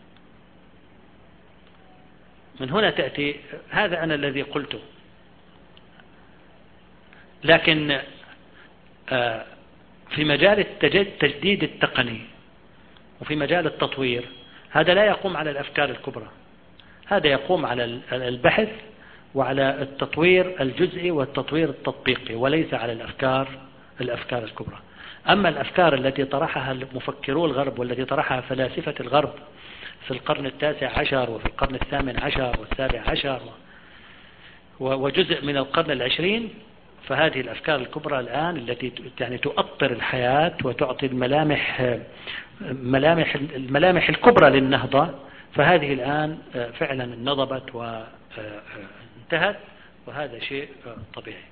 من هنا تأتي هذا أنا الذي قلته. لكن في مجال التجديد التقني وفي مجال التطوير، هذا لا يقوم على الأفكار الكبرى، هذا يقوم على البحث وعلى التطوير الجزئي والتطوير التطبيقي، وليس على الأفكار الكبرى. أما الأفكار التي طرحها مفكرو الغرب والتي طرحها فلاسفة الغرب في القرن التاسع عشر وفي القرن الثامن عشر والسابع عشر وجزء من القرن العشرين، فهذه الأفكار الكبرى الآن التي يعني تؤطر الحياة وتعطي الملامح الكبرى للنهضة، فهذه الآن فعلا نضبت وانتهت، وهذا شيء طبيعي.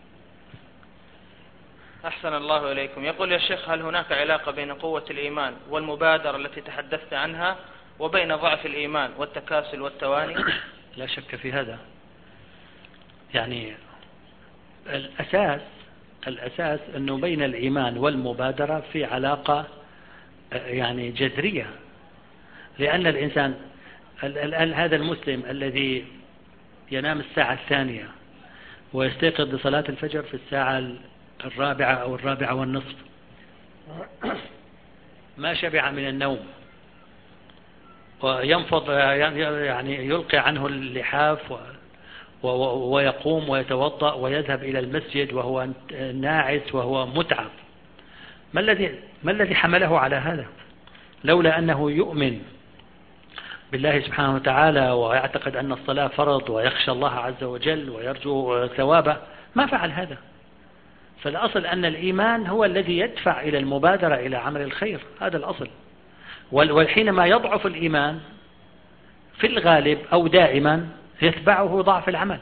أحسن الله إليكم. يقول يا شيخ: هل هناك علاقة بين قوة الإيمان والمبادرة التي تحدثت عنها وبين ضعف الإيمان والتكاسل والتواني؟ لا شك في هذا. يعني الأساس أنه بين الإيمان والمبادرة في علاقة يعني جذرية، لأن الإنسان الآن هذا المسلم الذي ينام الساعة الثانية ويستيقظ لصلاة الفجر في الساعة الرابعة أو الرابعة والنصف، ما شبع من النوم، وينفض يعني يلقي عنه اللحاف ويقوم ويتوضأ ويذهب إلى المسجد وهو ناعس وهو متعب. ما الذي حمله على هذا؟ لولا أنه يؤمن بالله سبحانه وتعالى ويعتقد أن الصلاة فرض ويخشى الله عز وجل ويرجو ثوابه ما فعل هذا. فالأصل أن الإيمان هو الذي يدفع إلى المبادرة إلى عمل الخير، هذا الأصل. وحينما يضعف الإيمان في الغالب أو دائما يتبعه ضعف العمل.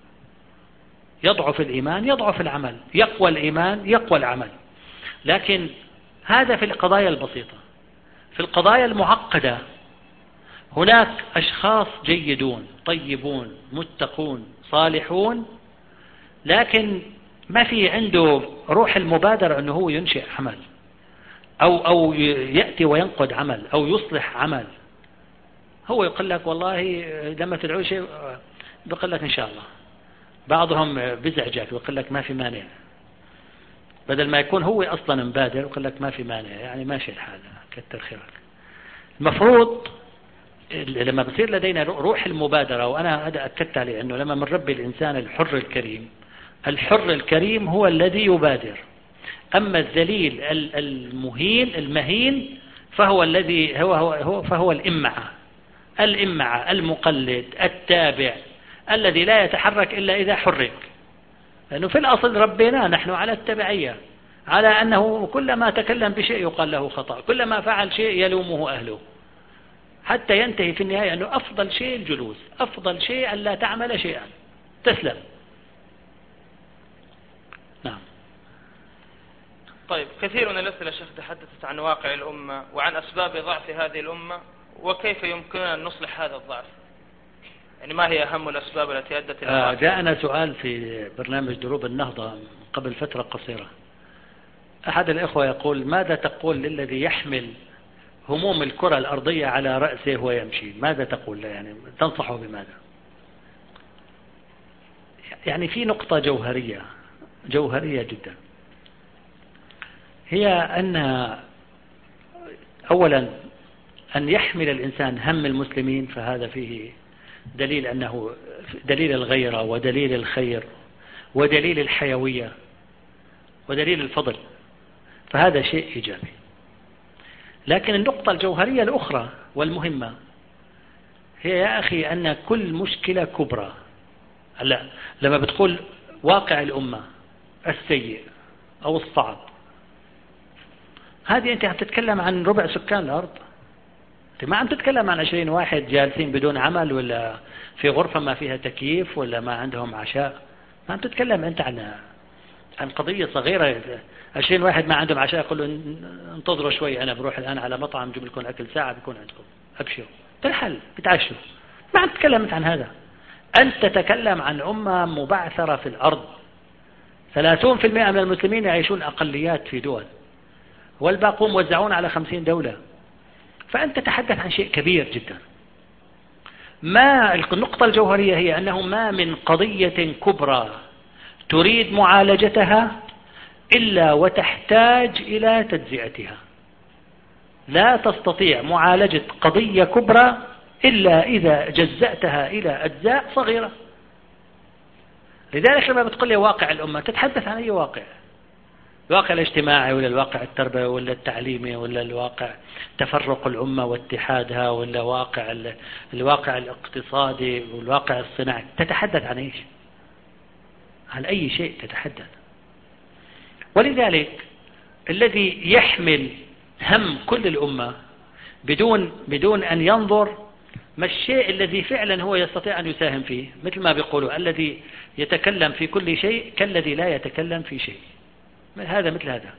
يضعف الإيمان يضعف العمل، يقوى الإيمان يقوى العمل. لكن هذا في القضايا البسيطة. في القضايا المعقدة هناك أشخاص جيدون طيبون متقون صالحون، لكن ما في عنده روح المبادرة أنه هو ينشئ عمل أو يأتي وينقد عمل أو يصلح عمل. هو يقول لك والله لما تدعو شيء بيقول لك إن شاء الله. بعضهم بزعجك ويقول لك ما في مانع، بدل ما يكون هو أصلا مبادر يقول لك ما في مانع، يعني ماشي الحال كتر خيرك. المفروض لما بصير لدينا روح المبادرة، وأنا هذا أكدت عليه أنه لما بنربي الإنسان الحر الكريم هو الذي يبادر. أما الذليل المهين فهو الذي فهو الإمعة المقلد التابع الذي لا يتحرك إلا إذا حرك. لأنه في الأصل ربنا نحن على التبعية، على أنه كلما تكلم بشيء يقال له خطأ، كلما فعل شيء يلومه أهله، حتى ينتهي في النهاية أنه أفضل شيء الجلوس، أفضل شيء أن لا تعمل شيئا تسلم. نعم. طيب، كثير من الأسئلة شيخ تحدثت عن واقع الأمة وعن أسباب ضعف هذه الأمة، وكيف يمكننا أن نصلح هذا الضعف؟ يعني ما هي أهم الأسباب التي أدت إلى ضعف؟ جاءنا سؤال في برنامج دروب النهضة قبل فترة قصيرة. أحد الإخوة يقول: ماذا تقول للذي يحمل هموم الكرة الأرضية على رأسه ويمشي؟ ماذا تقول له؟ يعني تنصحه بماذا؟ يعني في نقطة جوهرية جدا، هي أن أولا أن يحمل الإنسان هم المسلمين، فهذا فيه دليل أنه دليل الغيرة ودليل الخير ودليل الحيوية ودليل الفضل، فهذا شيء إيجابي. لكن النقطة الجوهرية الأخرى والمهمة هي يا أخي أن كل مشكلة كبرى. لا، لما بتقول واقع الأمة السيء أو الصعب، هذه أنت عم تتكلم عن ربع سكان الأرض، أنت ما عم تتكلم عن 20 واحد جالسين بدون عمل ولا في غرفة ما فيها تكييف ولا ما عندهم عشاء. ما عم تتكلم أنت عن قضية صغيرة. 20 واحد ما عندهم عشاء، يقول له انتظروا شوي، أنا بروح الآن على مطعم جيب لكم أكل، ساعة بيكون عندكم، أبشروا بالحل بتعشوا. ما عم تتكلم أنت عن هذا، أنت تتكلم عن أمة مبعثرة في الأرض، 30% من المسلمين يعيشون أقليات في دول، والباقون موزعون على 50 دولة. فأنت تتحدث عن شيء كبير جدا. ما النقطة الجوهرية هي أنه ما من قضية كبرى تريد معالجتها إلا وتحتاج إلى تجزئتها. لا تستطيع معالجة قضية كبرى إلا إذا جزأتها إلى أجزاء صغيرة. لذلك لما بتقول لي واقع الأمة، تتحدث عن أي واقع؟ الواقع الاجتماعي ولا الواقع التربوي ولا التعليمي ولا الواقع تفرق الأمة واتحادها ولا الواقع الاقتصادي والواقع الصناعي؟ تتحدث عن ايش؟ عن أي شيء تتحدث. ولذلك الذي يحمل هم كل الأمة بدون أن ينظر ما الشيء الذي فعلا هو يستطيع أن يساهم فيه، مثل ما بيقولوا الذي يتكلم في كل شيء كالذي لا يتكلم في شيء. مثل هذا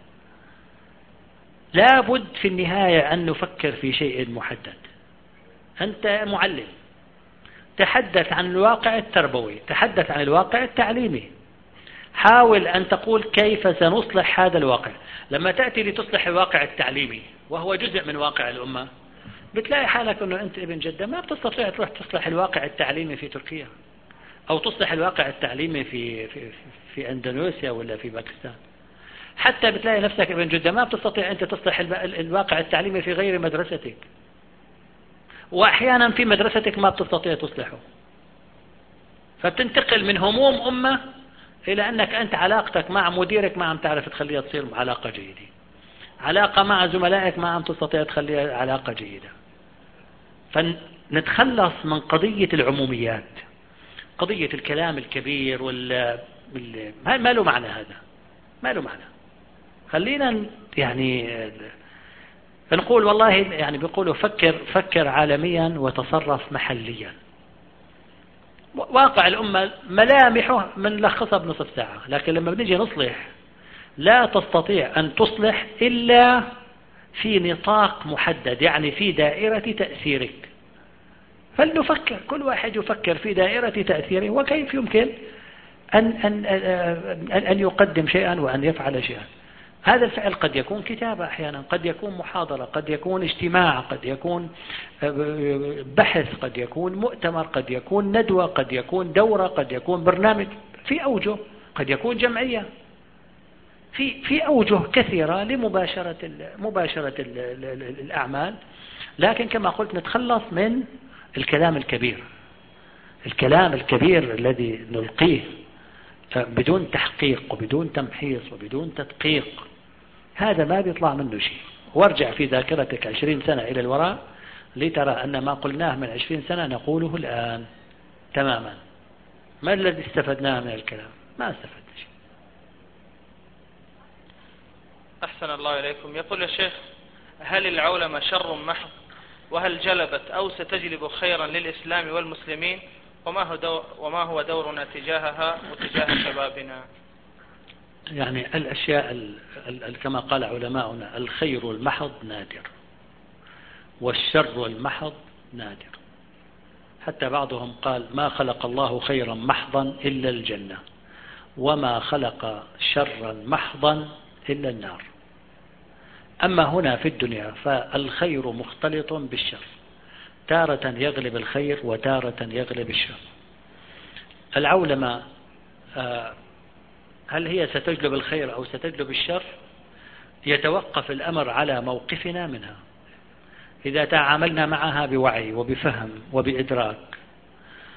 لابد في النهاية أن نفكر في شيء محدد. أنت معلم، تحدث عن الواقع التربوي، تحدث عن الواقع التعليمي، حاول أن تقول كيف سنصلح هذا الواقع. لما تأتي لتصلح الواقع التعليمي وهو جزء من واقع الأمة، بتلاقي حالك أنه أنت ابن جدة ما بتستطيع تروح تصلح الواقع التعليمي في تركيا، أو تصلح الواقع التعليمي في أندونيسيا ولا في باكستان. حتى بتلاقي نفسك ابن جدة ما بتستطيع أنت تصلح الواقع التعليمي في غير مدرستك، وأحيانا في مدرستك ما بتستطيع تصلحه. فبتنتقل من هموم أمة إلى أنك أنت علاقتك مع مديرك ما عم تعرف تخليها تصير علاقة جيدة، علاقة مع زملائك ما عم تستطيع تخليها علاقة جيدة. فنتخلص من قضية العموميات، قضية الكلام الكبير ما له معنى. هذا ما له معنى. خلينا نقول والله بيقولوا فكر عالميا وتصرف محليا. واقع الأمة ملامحه بنلخصها بنصف ساعة، لكن لما بنيجي نصلح لا تستطيع أن تصلح إلا في نطاق محدد، يعني في دائرة تأثيرك. فلنفكر، كل واحد يفكر في دائرة تأثيره وكيف يمكن أن يقدم شيئا وأن يفعل شيئا. هذا الفعل قد يكون كتابة، أحيانا قد يكون محاضرة، قد يكون اجتماع، قد يكون بحث، قد يكون مؤتمر، قد يكون ندوة، قد يكون دورة، قد يكون برنامج، في أوجه، قد يكون جمعية، في أوجه كثيرة لمباشرة الأعمال. لكن كما قلت نتخلص من الكلام الكبير الذي نلقيه بدون تحقيق وبدون تمحيص وبدون تدقيق. هذا ما بيطلع منه شيء. وارجع في ذاكرتك 20 سنة إلى الوراء لترى أن ما قلناه من 20 سنة نقوله الآن تماما. ما الذي استفدناه من الكلام؟ ما استفدنا شيء. أحسن الله إليكم. يقول يا شيخ: هل العولمة شر محض؟ وهل جلبت أو ستجلب خيرا للإسلام والمسلمين؟ وما هو دورنا تجاهها وتجاه شبابنا؟ الأشياء كما قال علماؤنا: الخير المحض نادر، والشر المحض نادر. حتى بعضهم قال: ما خلق الله خيرا محضا إلا الجنة، وما خلق شرا محضا إلا النار. أما هنا في الدنيا فالخير مختلط بالشر، تارة يغلب الخير وتارة يغلب الشر. العولمة هل هي ستجلب الخير أو ستجلب الشر؟ يتوقف الأمر على موقفنا منها. إذا تعاملنا معها بوعي وبفهم وبإدراك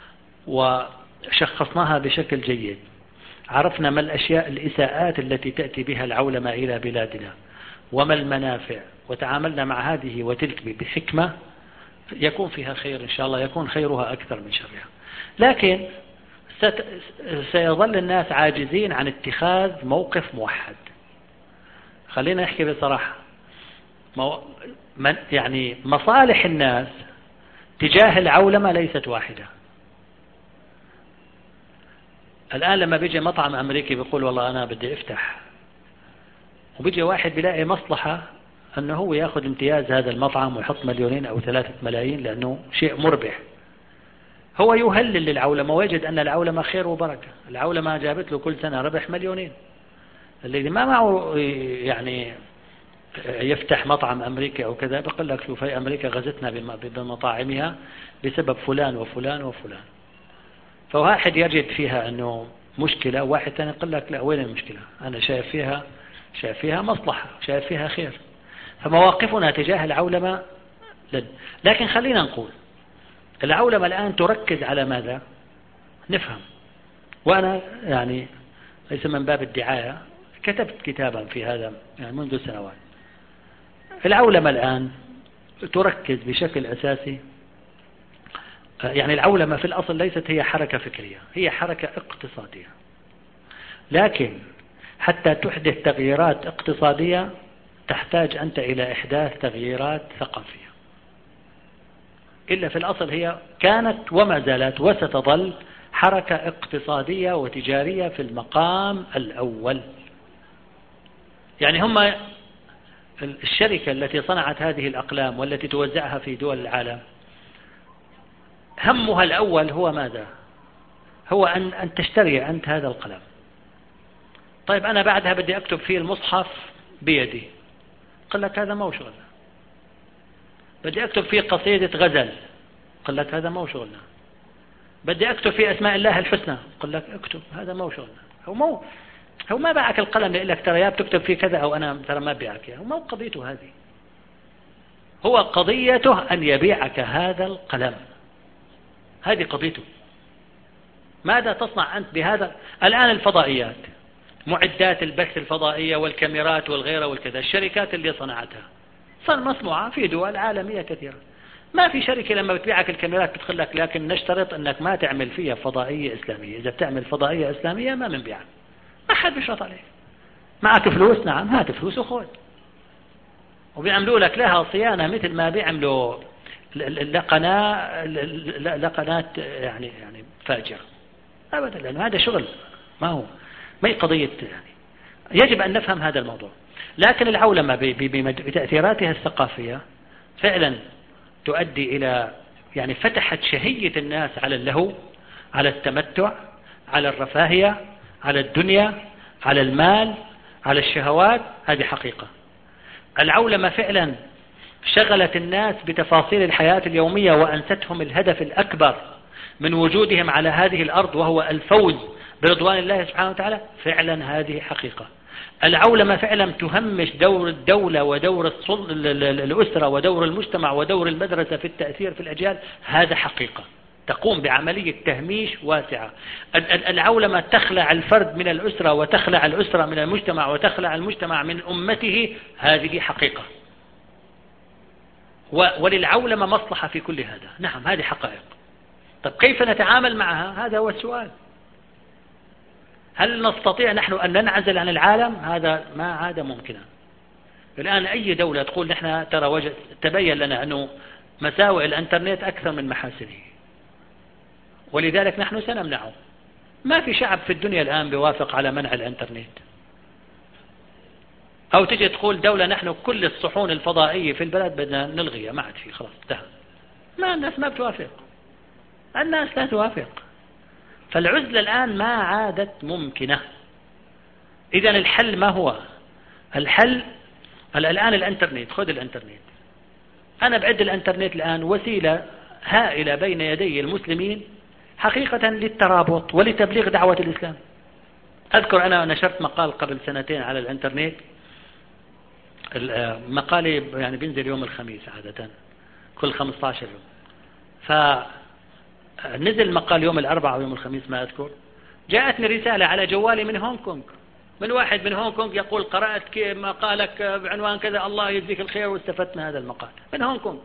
وشخصناها بشكل جيد، عرفنا ما الأشياء الإساءات التي تأتي بها العولمة إلى بلادنا وما المنافع، وتعاملنا مع هذه وتلك بحكمة، يكون فيها خير إن شاء الله، يكون خيرها أكثر من شرها. لكن سيظل الناس عاجزين عن اتخاذ موقف موحد. خلينا نحكي بصراحة، يعني مصالح الناس تجاه العولمة ليست واحدة. الآن لما بيجي مطعم أمريكي بيقول والله أنا بدي أفتح، وبيجي واحد بيلاقي مصلحة أنه هو يأخذ امتياز هذا المطعم ويحط 2 أو 3 ملايين لأنه شيء مربح، هو يهلل للعولمة ويجد أن العولمة خير وبركة. العولمة جابت له كل سنة ربح 2 مليون. الذي ما معه يعني يفتح مطعم أمريكي أو كذا بقول لك شوف هي أمريكا غزتنا بمطاعمها بسبب فلان وفلان وفلان. فواحد يجد فيها أنه مشكلة، وواحد ثاني يقول لك لا، وين المشكلة؟ أنا شايف فيها مصلحة، شايف فيها خير. فمواقفنا تجاه العولمة لكن خلينا نقول العولمة الآن تركز على ماذا؟ نفهم. وأنا يعني ليس من باب الدعاية، كتبت كتابا في هذا يعني منذ سنوات. العولمة الآن تركز بشكل أساسي، يعني العولمة في الأصل ليست هي حركة فكرية، هي حركة اقتصادية. لكن حتى تحدث تغييرات اقتصادية تحتاج أنت إلى إحداث تغييرات ثقافية. إلا في الأصل هي كانت وما زالت وستظل حركة اقتصادية وتجارية في المقام الأول. يعني هم الشركة التي صنعت هذه الأقلام والتي توزعها في دول العالم همها الأول هو ماذا؟ هو أن تشتري أنت هذا القلم. طيب أنا بعدها بدي أكتب فيه المصحف بيدي، قل لك هذا مو شغلنا. بدي أكتب فيه قصيدة غزل، قل لك هذا مو شغلنا. بدي أكتب فيه أسماء الله الحسنى، قل لك اكتب، هذا مو شغلنا. هو ما باعك القلم لك ترى يا بتكتب فيه كذا أو أنا ترى ما بيعك إياه. مو قضيته هذه، هو قضيته أن يبيعك هذا القلم، هذه قضيته. ماذا تصنع أنت بهذا؟ الآن الفضائيات، معدات البث الفضائية والكاميرات والغيرة والكذا، الشركات اللي صنعتها صار مصنوعة في دول عالمية كثيرة. ما في شركة لما بتبيعك الكاميرات بتقول لك لكن نشترط أنك ما تعمل فيها فضائية إسلامية. إذا بتعمل فضائية إسلامية ما بنبيعك. ما حد بيشرط عليك. معك فلوس؟ نعم، هات فلوس وخذ. وبيعملوا لك لها صيانة مثل ما بيعملوا لقناة يعني فاجرة أبدا، لأنه هذا شغل ما هي قضية. يعني يجب أن نفهم هذا الموضوع. لكن العولمة بتأثيراتها الثقافية فعلا تؤدي إلى يعني فتحت شهية الناس على اللهو، على التمتع، على الرفاهية، على الدنيا، على المال، على الشهوات. هذه حقيقة. العولمة فعلا شغلت الناس بتفاصيل الحياة اليومية وأنستهم الهدف الأكبر من وجودهم على هذه الأرض، وهو الفوز برضوان الله سبحانه وتعالى. فعلا هذه حقيقة. العولمة فعلا تهمش دور الدولة ودور الأسرة ودور المجتمع ودور المدرسة في التأثير في الأجيال. هذا حقيقة. تقوم بعملية تهميش واسعة. العولمة تخلع الفرد من الأسرة وتخلع الأسرة من المجتمع وتخلع المجتمع من أمته. هذه حقيقة. وللعولمة مصلحة في كل هذا. نعم، هذه حقائق. طب كيف نتعامل معها؟ هذا هو السؤال. هل نستطيع نحن أن ننعزل عن العالم؟ هذا ما عاد ممكنا. الآن أي دولة تقول نحن ترى تبين لنا أنه مساوئ الانترنت أكثر من محاسنه، ولذلك نحن سنمنعه. ما في شعب في الدنيا الآن بيوافق على منع الانترنت. أو تجي تقول دولة نحن كل الصحون الفضائية في البلد بدنا نلغيها، ما عاد في، خلاص انتهى. ما الناس ما بتوافق، الناس لا توافق. فالعزلة الآن ما عادت ممكنة. إذن الحل ما هو؟ الحل الآن الانترنت. خذ الانترنت. أنا بعد الانترنت الآن وسيلة هائلة بين يدي المسلمين حقيقة للترابط ولتبليغ دعوة الإسلام. أذكر أنا نشرت مقال قبل 2 على الانترنت. مقالي يعني بينزل يوم الخميس عادة، كل 15 يوم. نزل مقال يوم الأربعاء أو يوم الخميس ما أذكر، جاءتني رسالة على جوالي من هونغ كونغ، من واحد من هونغ كونغ يقول قرأت مقالك بعنوان كذا الله يجزيك الخير واستفدت من هذا المقال، من هونغ كونغ.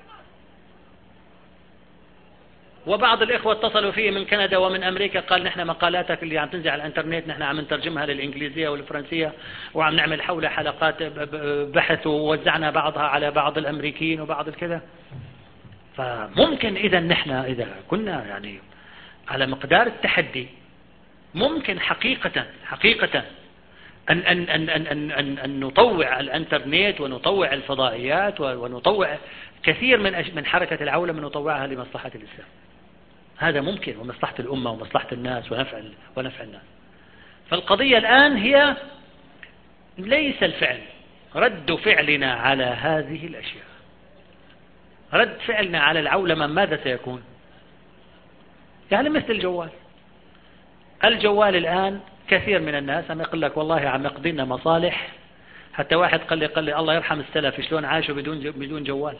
وبعض الإخوة اتصلوا فيه من كندا ومن أمريكا، قال نحن مقالاتك اللي عم تنزل على الانترنت نحن عم نترجمها للإنجليزية والفرنسية وعم نعمل حولها حلقات بحث ووزعنا بعضها على بعض الأمريكيين وبعض الكذا. فممكن إذا نحن إذا كنا يعني على مقدار التحدي ممكن حقيقة أن نطوع الانترنت ونطوع الفضائيات ونطوع كثير من حركة العولمة نطوعها لمصلحة الإسلام. هذا ممكن، ومصلحة الأمة ومصلحة الناس ونفع الناس. فالقضية الآن هي ليس الفعل، رد فعلنا على هذه الأشياء. رد فعلنا على العولمة ماذا سيكون؟ يعني مثل الجوال الآن كثير من الناس عم يقول لك والله عم يقضينا مصالح. حتى واحد قال لي الله يرحم السلف شلون عاشوا بدون جوال.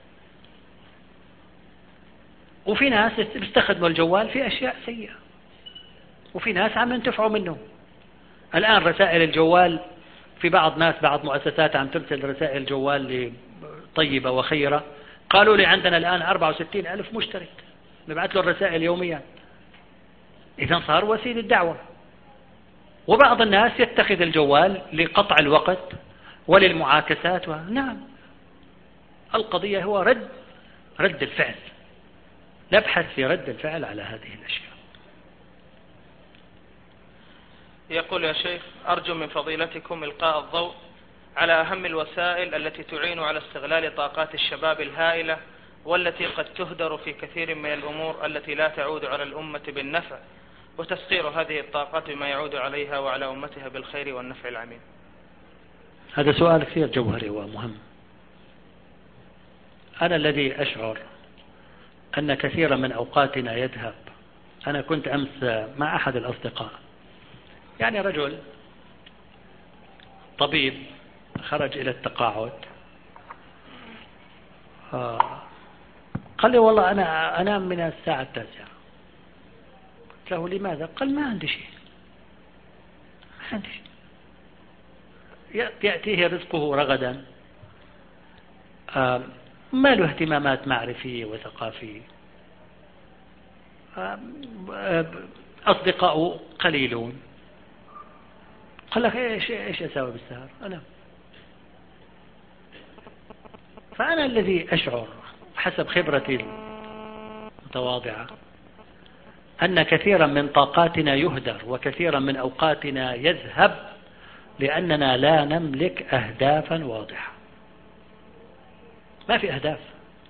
وفي ناس بيستخدموا الجوال في أشياء سيئة، وفي ناس عم ينتفعوا منه. الآن رسائل الجوال في بعض مؤسسات عم ترسل رسائل جوال طيبة وخيرة. قالوا لي عندنا الآن 64,000 مشترك نبعث له الرسائل يوميا. إذن صار وسيلة دعوة. وبعض الناس يتخذ الجوال لقطع الوقت وللمعاكسات نعم، القضية هو رد الفعل. نبحث في رد الفعل على هذه الأشياء. يقول يا شيخ أرجو من فضيلتكم إلقاء الضوء على أهم الوسائل التي تعين على استغلال طاقات الشباب الهائلة والتي قد تهدر في كثير من الأمور التي لا تعود على الأمة بالنفع، وتسخير هذه الطاقات بما يعود عليها وعلى أمتها بالخير والنفع العميم. هذا سؤال كثير جوهري ومهم. أنا الذي أشعر أن كثيرا من أوقاتنا يذهب. أنا كنت أمس مع أحد الأصدقاء، يعني رجل طبيب خرج إلى التقاعد، قال لي والله أنا أنام من الساعة 9. قلت له لماذا؟ قال ما عندي شيء. يأتيه رزقه رغدا، ما له اهتمامات معرفية وثقافية، أصدقاء قليلون. قال لك إيش أسوي بالسهر؟ أنا فأنا الذي أشعر حسب خبرتي المتواضعة أن كثيرا من طاقاتنا يهدر وكثيرا من أوقاتنا يذهب لأننا لا نملك أهدافا واضحة. ما في أهداف.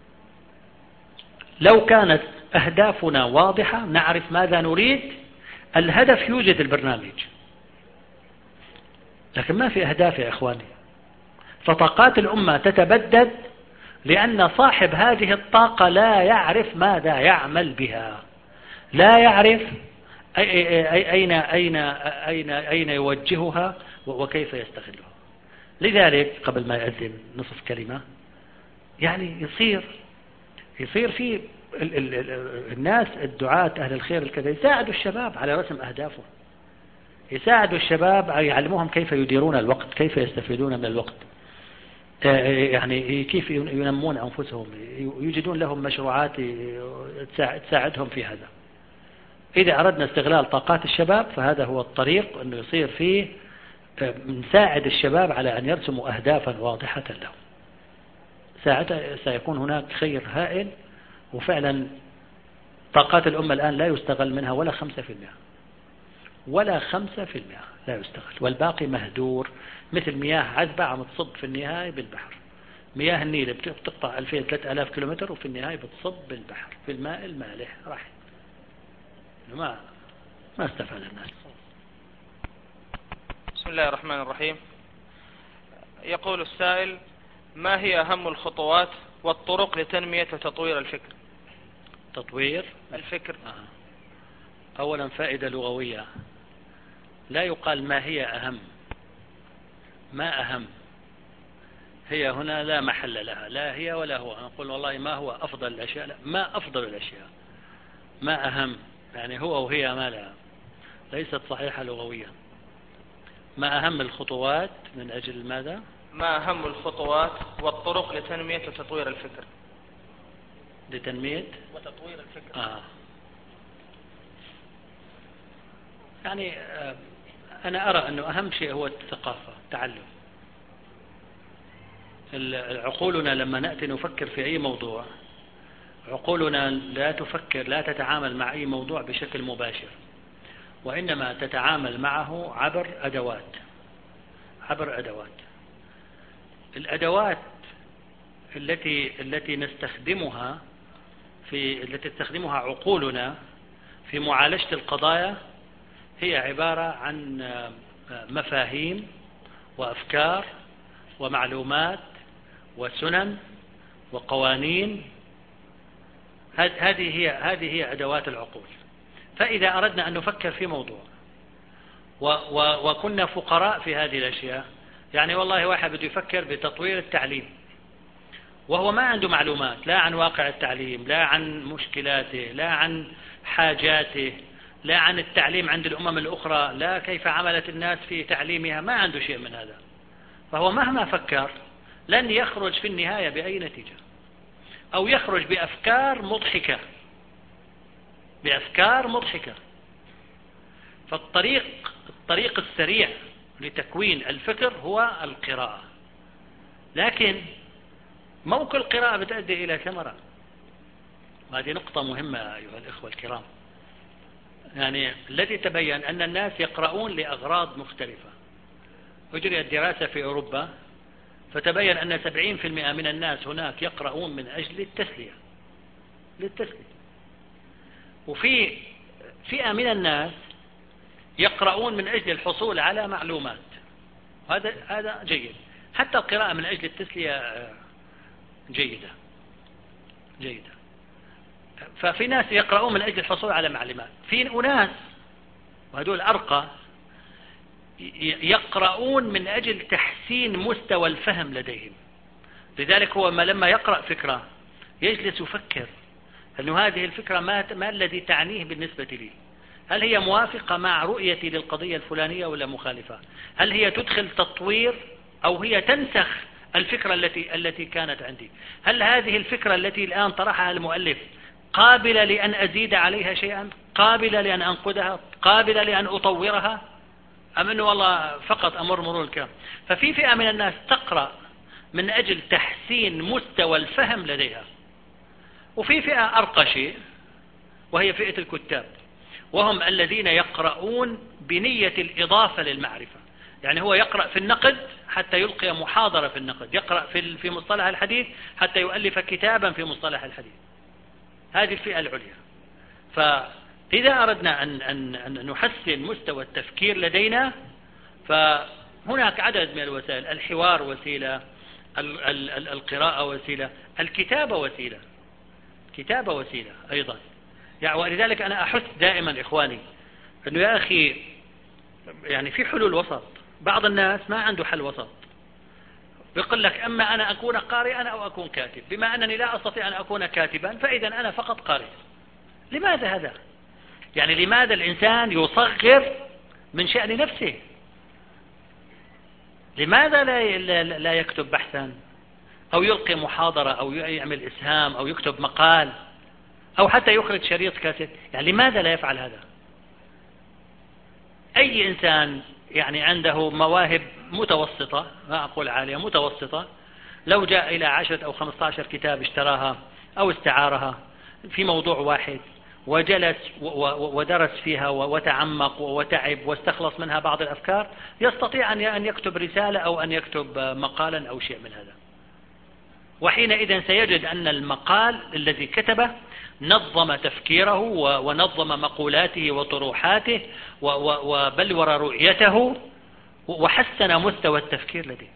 لو كانت أهدافنا واضحة نعرف ماذا نريد، الهدف يوجد البرنامج، لكن ما في أهداف يا إخواني. فطاقات الأمة تتبدد لأن صاحب هذه الطاقة لا يعرف ماذا يعمل بها، لا يعرف أين يوجهها وكيف يستغلها. لذلك قبل ما يأذن نصف كلمة، يعني يصير في الناس الدعاة أهل الخير الكذا يساعدوا الشباب على رسم أهدافهم، يساعدوا الشباب يعلموهم كيف يديرون الوقت، كيف يستفيدون من الوقت، يعني كيف ينمون أنفسهم، يوجدون لهم مشروعات تساعدهم في هذا. إذا أردنا استغلال طاقات الشباب فهذا هو الطريق، أنه يصير فيه نساعد الشباب على أن يرسموا أهدافا واضحة لهم. ساعتها سيكون هناك خير هائل، وفعلا طاقات الأمة الآن لا يستغل منها ولا 5%، ولا 5% لا يستغل، والباقي مهدور. مثل مياه عذبة عم تصب في النهاية بالبحر. مياه النيل بتقطع 2000-3000 كيلومتر وفي النهاية بتصب بالبحر في الماء المالح، راح ما استفاد الناس. بسم الله الرحمن الرحيم. يقول السائل: ما هي أهم الخطوات والطرق لتنمية وتطوير الفكر؟ تطوير الفكر. أولا فائدة لغوية، لا يقال ما هي أهم، ما أهم، هي هنا لا محل لها، لا هي ولا هو. نقول والله ما هو أفضل الأشياء، لا، ما أفضل الأشياء. ما أهم، يعني هو وهي ما لها، ليست صحيحة لغويا. ما أهم الخطوات من أجل ماذا؟ ما أهم الخطوات والطرق لتنمية وتطوير الفكر. لتنمية وتطوير الفكر. يعني أنا أرى أنه أهم شيء هو الثقافة، التعلم. عقولنا لما نأتي نفكر في أي موضوع، عقولنا لا تتعامل مع أي موضوع بشكل مباشر، وإنما تتعامل معه عبر أدوات. الأدوات التي نستخدمها التي تستخدمها عقولنا في معالجة القضايا هي عبارة عن مفاهيم وأفكار ومعلومات وسنن وقوانين. هذه هي أدوات العقول. فإذا أردنا أن نفكر في موضوع وكنا فقراء في هذه الأشياء، يعني والله واحد بده يفكر بتطوير التعليم وهو ما عنده معلومات لا عن واقع التعليم، لا عن مشكلاته، لا عن حاجاته، لا عن التعليم عند الأمم الأخرى، لا كيف عملت الناس في تعليمها، ما عنده شيء من هذا. فهو مهما فكر لن يخرج في النهاية بأي نتيجة، أو يخرج بأفكار مضحكة. فالطريق السريع لتكوين الفكر هو القراءة، لكن مو كل قراءة بتؤدي إلى ثمرة. وهذه نقطة مهمة أيها الإخوة الكرام. يعني الذي تبين أن الناس يقرؤون لأغراض مختلفة. أجريت دراسة في أوروبا فتبين أن 70% من الناس هناك يقرؤون من أجل التسلية. وفي فئة من الناس يقرؤون من أجل الحصول على معلومات. هذا جيد. حتى القراءة من أجل التسلية جيدة. ففي ناس يقرؤون من أجل الحصول على معلومات، في أناس وهذول أرقى يقرؤون من أجل تحسين مستوى الفهم لديهم. لذلك هو لما يقرأ فكرة يجلس يفكر أنه هذه الفكرة ما الذي تعنيه بالنسبة لي؟ هل هي موافقة مع رؤيتي للقضية الفلانية ولا مخالفة؟ هل هي تدخل تطوير أو هي تنسخ الفكرة التي كانت عندي؟ هل هذه الفكرة التي الآن طرحها المؤلف قابلة لأن أزيد عليها شيئا، قابلة لأن أنقدها، قابلة لأن أطورها، أم أنه والله فقط أمر مرور الكرام؟ ففي فئة من الناس تقرأ من أجل تحسين مستوى الفهم لديها، وفي فئة أرقى شيء وهي فئة الكتاب، وهم الذين يقرؤون بنية الإضافة للمعرفة. يعني هو يقرأ في النقد حتى يلقي محاضرة في النقد، يقرأ في مصطلح الحديث حتى يؤلف كتابا في مصطلح الحديث. هذه الفئة العليا. فإذا أردنا أن نحسن مستوى التفكير لدينا فهناك عدد من الوسائل. الحوار وسيلة، القراءة وسيلة، الكتابة وسيلة أيضا. يعني ولذلك أنا أحث دائما إخواني أنه يا أخي يعني في حلول وسط. بعض الناس ما عنده حل وسط، يقول لك أما أنا أكون قارئا أو أكون كاتب، بما أنني لا أستطيع أن أكون كاتبا فإذا أنا فقط قارئ. لماذا هذا؟ يعني لماذا الإنسان يصغر من شأن نفسه؟ لماذا لا يكتب بحثا أو يلقي محاضرة أو يعمل إسهام أو يكتب مقال أو حتى يخرج شريط كاسيت؟ يعني لماذا لا يفعل هذا؟ أي إنسان يعني عنده مواهب متوسطة، ما أقول عالية، متوسطة، لو جاء إلى 10 أو 15 كتاب اشتراها أو استعارها في موضوع واحد وجلس ودرس فيها وتعمق وتعب واستخلص منها بعض الأفكار، يستطيع أن يكتب رسالة أو أن يكتب مقالا أو شيء من هذا. وحينئذ سيجد أن المقال الذي كتبه نظم تفكيره ونظم مقولاته وطروحاته وبلور رؤيته وحسن مستوى التفكير لديه.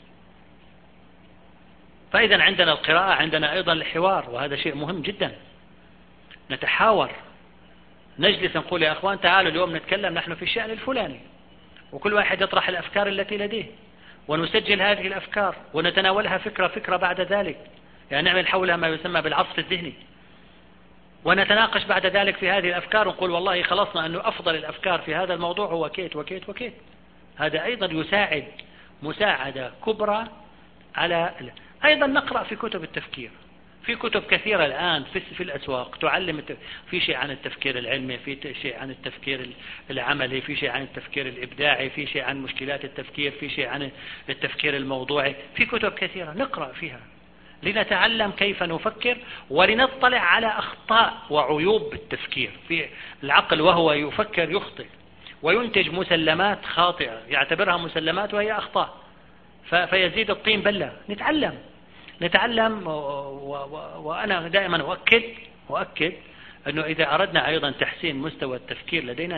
فإذا عندنا القراءة، عندنا أيضا الحوار، وهذا شيء مهم جدا. نتحاور، نجلس نقول يا أخوان تعالوا اليوم نتكلم نحن في الشأن الفلاني، وكل واحد يطرح الأفكار التي لديه ونسجل هذه الأفكار ونتناولها فكرة بعد ذلك، يعني نعمل حولها ما يسمى بالعصف الذهني. ونتناقش بعد ذلك في هذه الأفكار ونقول والله خلصنا أنه أفضل الأفكار في هذا الموضوع هو كيت وكيت وكيت. هذا أيضا يساعد مساعدة كبرى على. أيضا نقرأ في كتب التفكير، في كتب كثيرة الآن في الأسواق تعلم، في شيء عن التفكير العلمي، في شيء عن التفكير العملي، في شيء عن التفكير الإبداعي، في شيء عن مشكلات التفكير، في شيء عن التفكير الموضوعي، في كتب كثيرة نقرأ فيها لنتعلم كيف نفكر ولنطلع على أخطاء وعيوب التفكير في العقل. وهو يفكر يخطئ وينتج مسلمات خاطئة يعتبرها مسلمات وهي أخطاء، فيزيد الطين بلة. نتعلم وأنا دائما أؤكد أنه إذا أردنا أيضا تحسين مستوى التفكير لدينا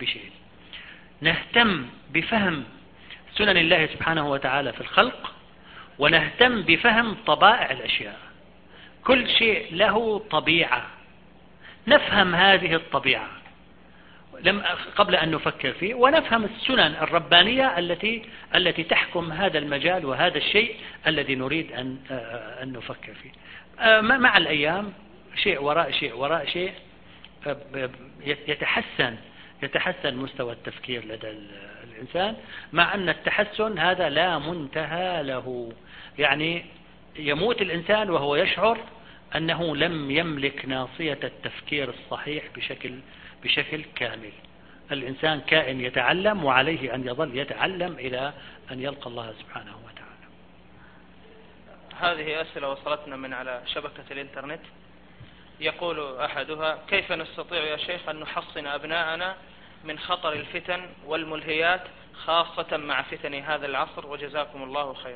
نهتم بفهم سنن الله سبحانه وتعالى في الخلق، ونهتم بفهم طبائع الأشياء. كل شيء له طبيعة، نفهم هذه الطبيعة قبل أن نفكر فيه، ونفهم السنن الربانية التي تحكم هذا المجال وهذا الشيء الذي نريد أن نفكر فيه. مع الأيام شيء وراء شيء يتحسن مستوى التفكير لدى الإنسان، مع أن التحسن هذا لا منتهى له. يعني يموت الإنسان وهو يشعر أنه لم يملك ناصية التفكير الصحيح بشكل كامل. الإنسان كائن يتعلم، وعليه أن يظل يتعلم إلى أن يلقى الله سبحانه وتعالى. هذه أسئلة وصلتنا من على شبكة الإنترنت. يقول أحدها: كيف نستطيع يا شيخ أن نحصن أبناءنا من خطر الفتن والملهيات، خاصة مع فتن هذا العصر، وجزاكم الله خيرا.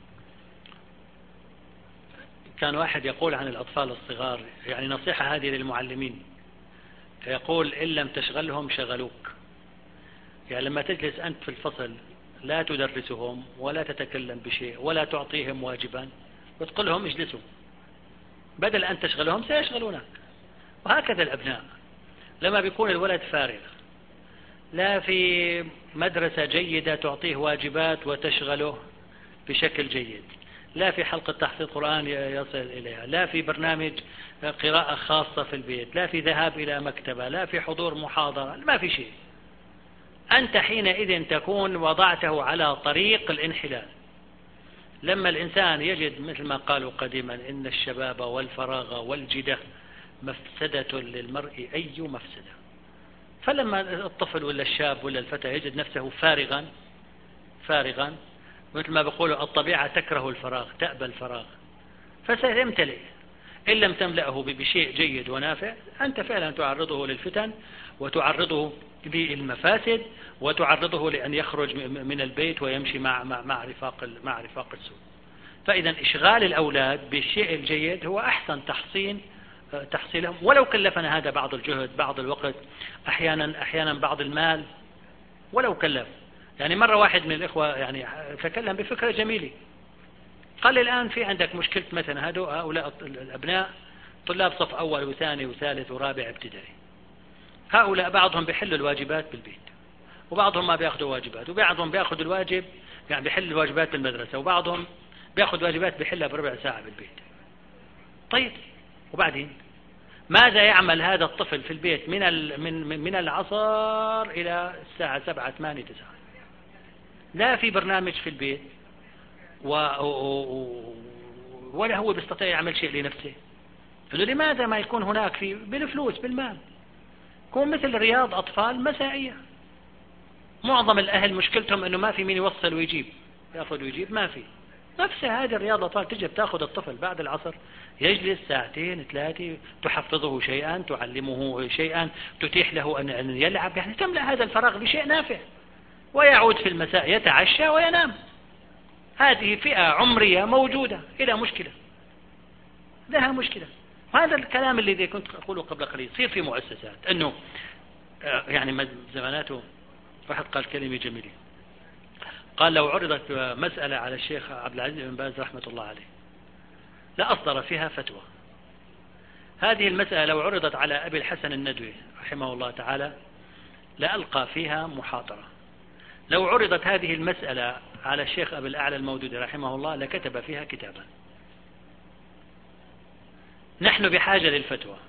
كان واحد يقول عن الأطفال الصغار، يعني نصيحة هذه للمعلمين، يقول: إن لم تشغلهم شغلوك. يعني لما تجلس أنت في الفصل لا تدرسهم ولا تتكلم بشيء ولا تعطيهم واجبا وتقول لهم اجلسوا، بدل أن تشغلهم سيشغلونك. وهكذا الأبناء، لما بيكون الولد فارغ، لا في مدرسة جيدة تعطيه واجبات وتشغله بشكل جيد، لا في حلقة تحفيظ قرآن يصل إليها، لا في برنامج قراءة خاصة في البيت، لا في ذهاب إلى مكتبة، لا في حضور محاضرة، ما في شيء. أنت حينئذ تكون وضعته على طريق الانحلال. لما الإنسان يجد مثل ما قالوا قديما: إن الشباب والفراغ والجدة مفسدة للمرء أي مفسدة. فلما الطفل ولا الشاب ولا الفتى يجد نفسه فارغا، مثل ما بيقولوا الطبيعة تكره الفراغ، تأبى الفراغ، فسيمتلئ. إن لم تملأه بشيء جيد ونافع، أنت فعلا تعرضه للفتن، وتعرضه للمفاسد، وتعرضه لأن يخرج من البيت ويمشي مع رفاق السوء. فإذا إشغال الأولاد بالشيء الجيد هو أحسن تحصيلهم، ولو كلفنا هذا بعض الجهد، بعض الوقت، أحيانا بعض المال، ولو كلف. يعني مرة واحد من الإخوة يعني تكلم بفكرة جميلة، قال: الآن في عندك مشكلة مثلا هؤلاء الأبناء طلاب صف أول وثاني وثالث ورابع ابتدائي، هؤلاء بعضهم بيحلوا الواجبات بالبيت، وبعضهم ما بياخذوا واجبات، وبعضهم بياخذ الواجب يعني بيحل الواجبات بالمدرسة، وبعضهم بياخذ واجبات بيحلها بربع ساعة بالبيت. طيب، وبعدين ماذا يعمل هذا الطفل في البيت من العصر إلى الساعة 7 8 9؟ لا في برنامج في البيت، ولا هو بيستطيع يعمل شيء لنفسه. لماذا ما يكون هناك بالفلوس بالمال، يكون مثل رياض أطفال مسائية؟ معظم الأهل مشكلتهم أنه ما في مين يوصل ويجيب، يأخذ ويجيب، ما في. نفس هذه الرياضة الأطفال تجي بتأخذ الطفل بعد العصر، يجلس 2 3 تحفظه شيئا، تعلمه شيئا، تتيح له أن يلعب، يعني تملأ هذا الفراغ بشيء نافع، ويعود في المساء يتعشى وينام. هذه فئة عمرية موجودة إلى مشكلة، لها مشكلة. هذا الكلام الذي كنت أقوله قبل قليل يصير في مؤسسات، أنه يعني زماناته واحد قال كلمة جميلة، قال: لو عرضت مسألة على الشيخ عبد العزيز بن باز رحمة الله عليه لأصدر فيها فتوى. هذه المسألة لو عرضت على أبي الحسن الندوي رحمه الله تعالى لألقى فيها محاضرة. لو عرضت هذه المسألة على الشيخ أبي الأعلى المودودي رحمه الله لكتب فيها كتابا. نحن بحاجة للفتوى،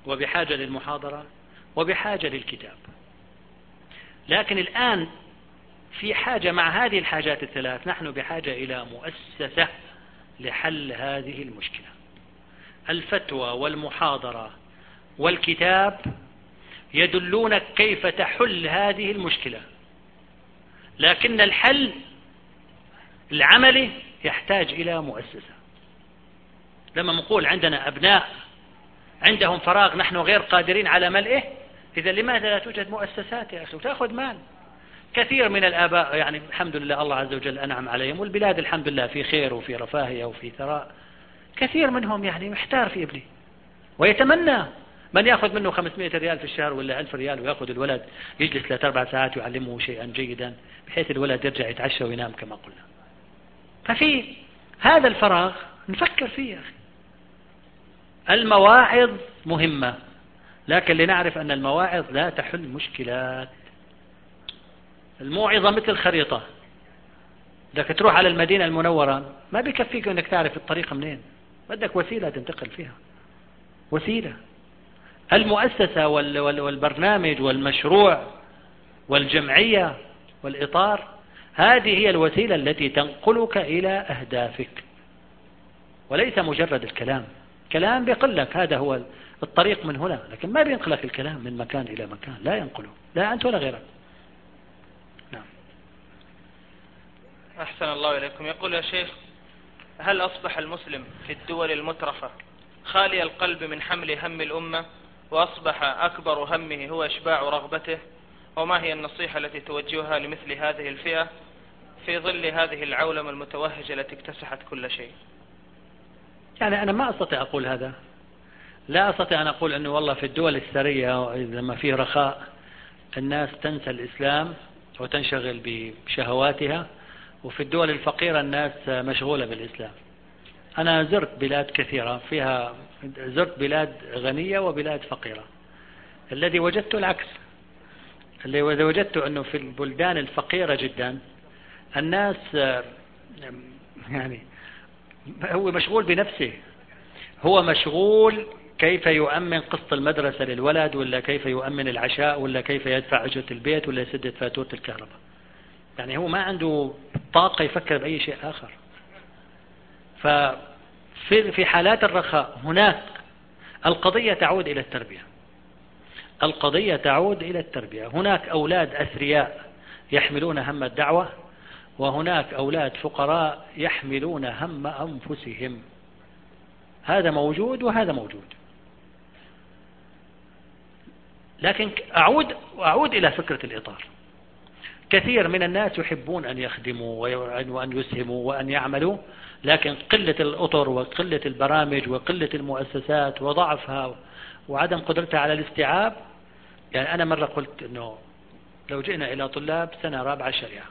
وبحاجة للمحاضرة وبحاجة للكتاب. لكن الآن في حاجة مع هذه الحاجات الثلاث، نحن بحاجة إلى مؤسسة لحل هذه المشكلة. الفتوى والمحاضرة والكتاب يدلونك كيف تحل هذه المشكلة، لكن الحل العملي يحتاج إلى مؤسسة. لما نقول عندنا أبناء عندهم فراغ نحن غير قادرين على ملئه، إذا لماذا لا توجد مؤسسات يا أخي وتأخذ مال؟ كثير من الآباء يعني الحمد لله الله عز وجل أنعم عليهم، والبلاد الحمد لله في خير وفي رفاهية وفي ثراء، كثير منهم يعني محتار في ابنه ويتمنى من يأخذ منه 500 ريال في الشهر ولا 1000 ريال ويأخذ الولد يجلس 3-4 ساعات ويعلمه شيئا جيدا بحيث الولد يرجع يتعشى وينام كما قلنا. ففي هذا الفراغ نفكر فيه يا أخي. المواعظ مهمة، لكن لنعرف أن المواعظ لا تحل مشكلات. الموعظة مثل خريطة، بدك تروح على المدينة المنورة ما بيكفيك أنك تعرف الطريق منين، بدك وسيلة تنتقل فيها، وسيلة. المؤسسة والبرنامج والمشروع والجمعية والإطار، هذه هي الوسيلة التي تنقلك إلى أهدافك، وليس مجرد الكلام. كلام بيقلك هذا هو الطريق من هنا، لكن ما بينقلك الكلام من مكان إلى مكان، لا ينقله لا أنت ولا غيرك. نعم. أحسن الله إليكم. يقول يا شيخ: هل أصبح المسلم في الدول المترفة خالي القلب من حمل هم الأمة، وأصبح أكبر همه هو إشباع رغبته؟ وما هي النصيحة التي توجهها لمثل هذه الفئة في ظل هذه العولمة المتوهجة التي اكتسحت كل شيء؟ يعني أنا ما أستطيع أقول هذا، لا أستطيع أن أقول أنه والله في الدول الثرية لما فيه رخاء الناس تنسى الإسلام وتنشغل بشهواتها، وفي الدول الفقيرة الناس مشغولة بالإسلام. أنا زرت بلاد كثيرة فيها، زرت بلاد غنية وبلاد فقيرة. الذي وجدته العكس، اللي وجدته أنه في البلدان الفقيرة جدا الناس يعني هو مشغول بنفسه، هو مشغول كيف يؤمن قسط المدرسة للولد، ولا كيف يؤمن العشاء، ولا كيف يدفع أجرة البيت، ولا يسدد فاتورة الكهرباء. يعني هو ما عنده طاقة يفكر بأي شيء آخر. ففي حالات الرخاء هناك القضية تعود إلى التربية، القضية تعود إلى التربية. هناك أولاد أثرياء يحملون هم الدعوة، وهناك أولاد فقراء يحملون هم أنفسهم. هذا موجود وهذا موجود. لكن أعود إلى فكرة الإطار. كثير من الناس يحبون أن يخدموا وأن يسهموا وأن يعملوا، لكن قلة الأطر وقلة البرامج وقلة المؤسسات وضعفها وعدم قدرتها على الاستيعاب. يعني أنا مرة قلت أنه لو جئنا إلى طلاب سنة رابعة شريعة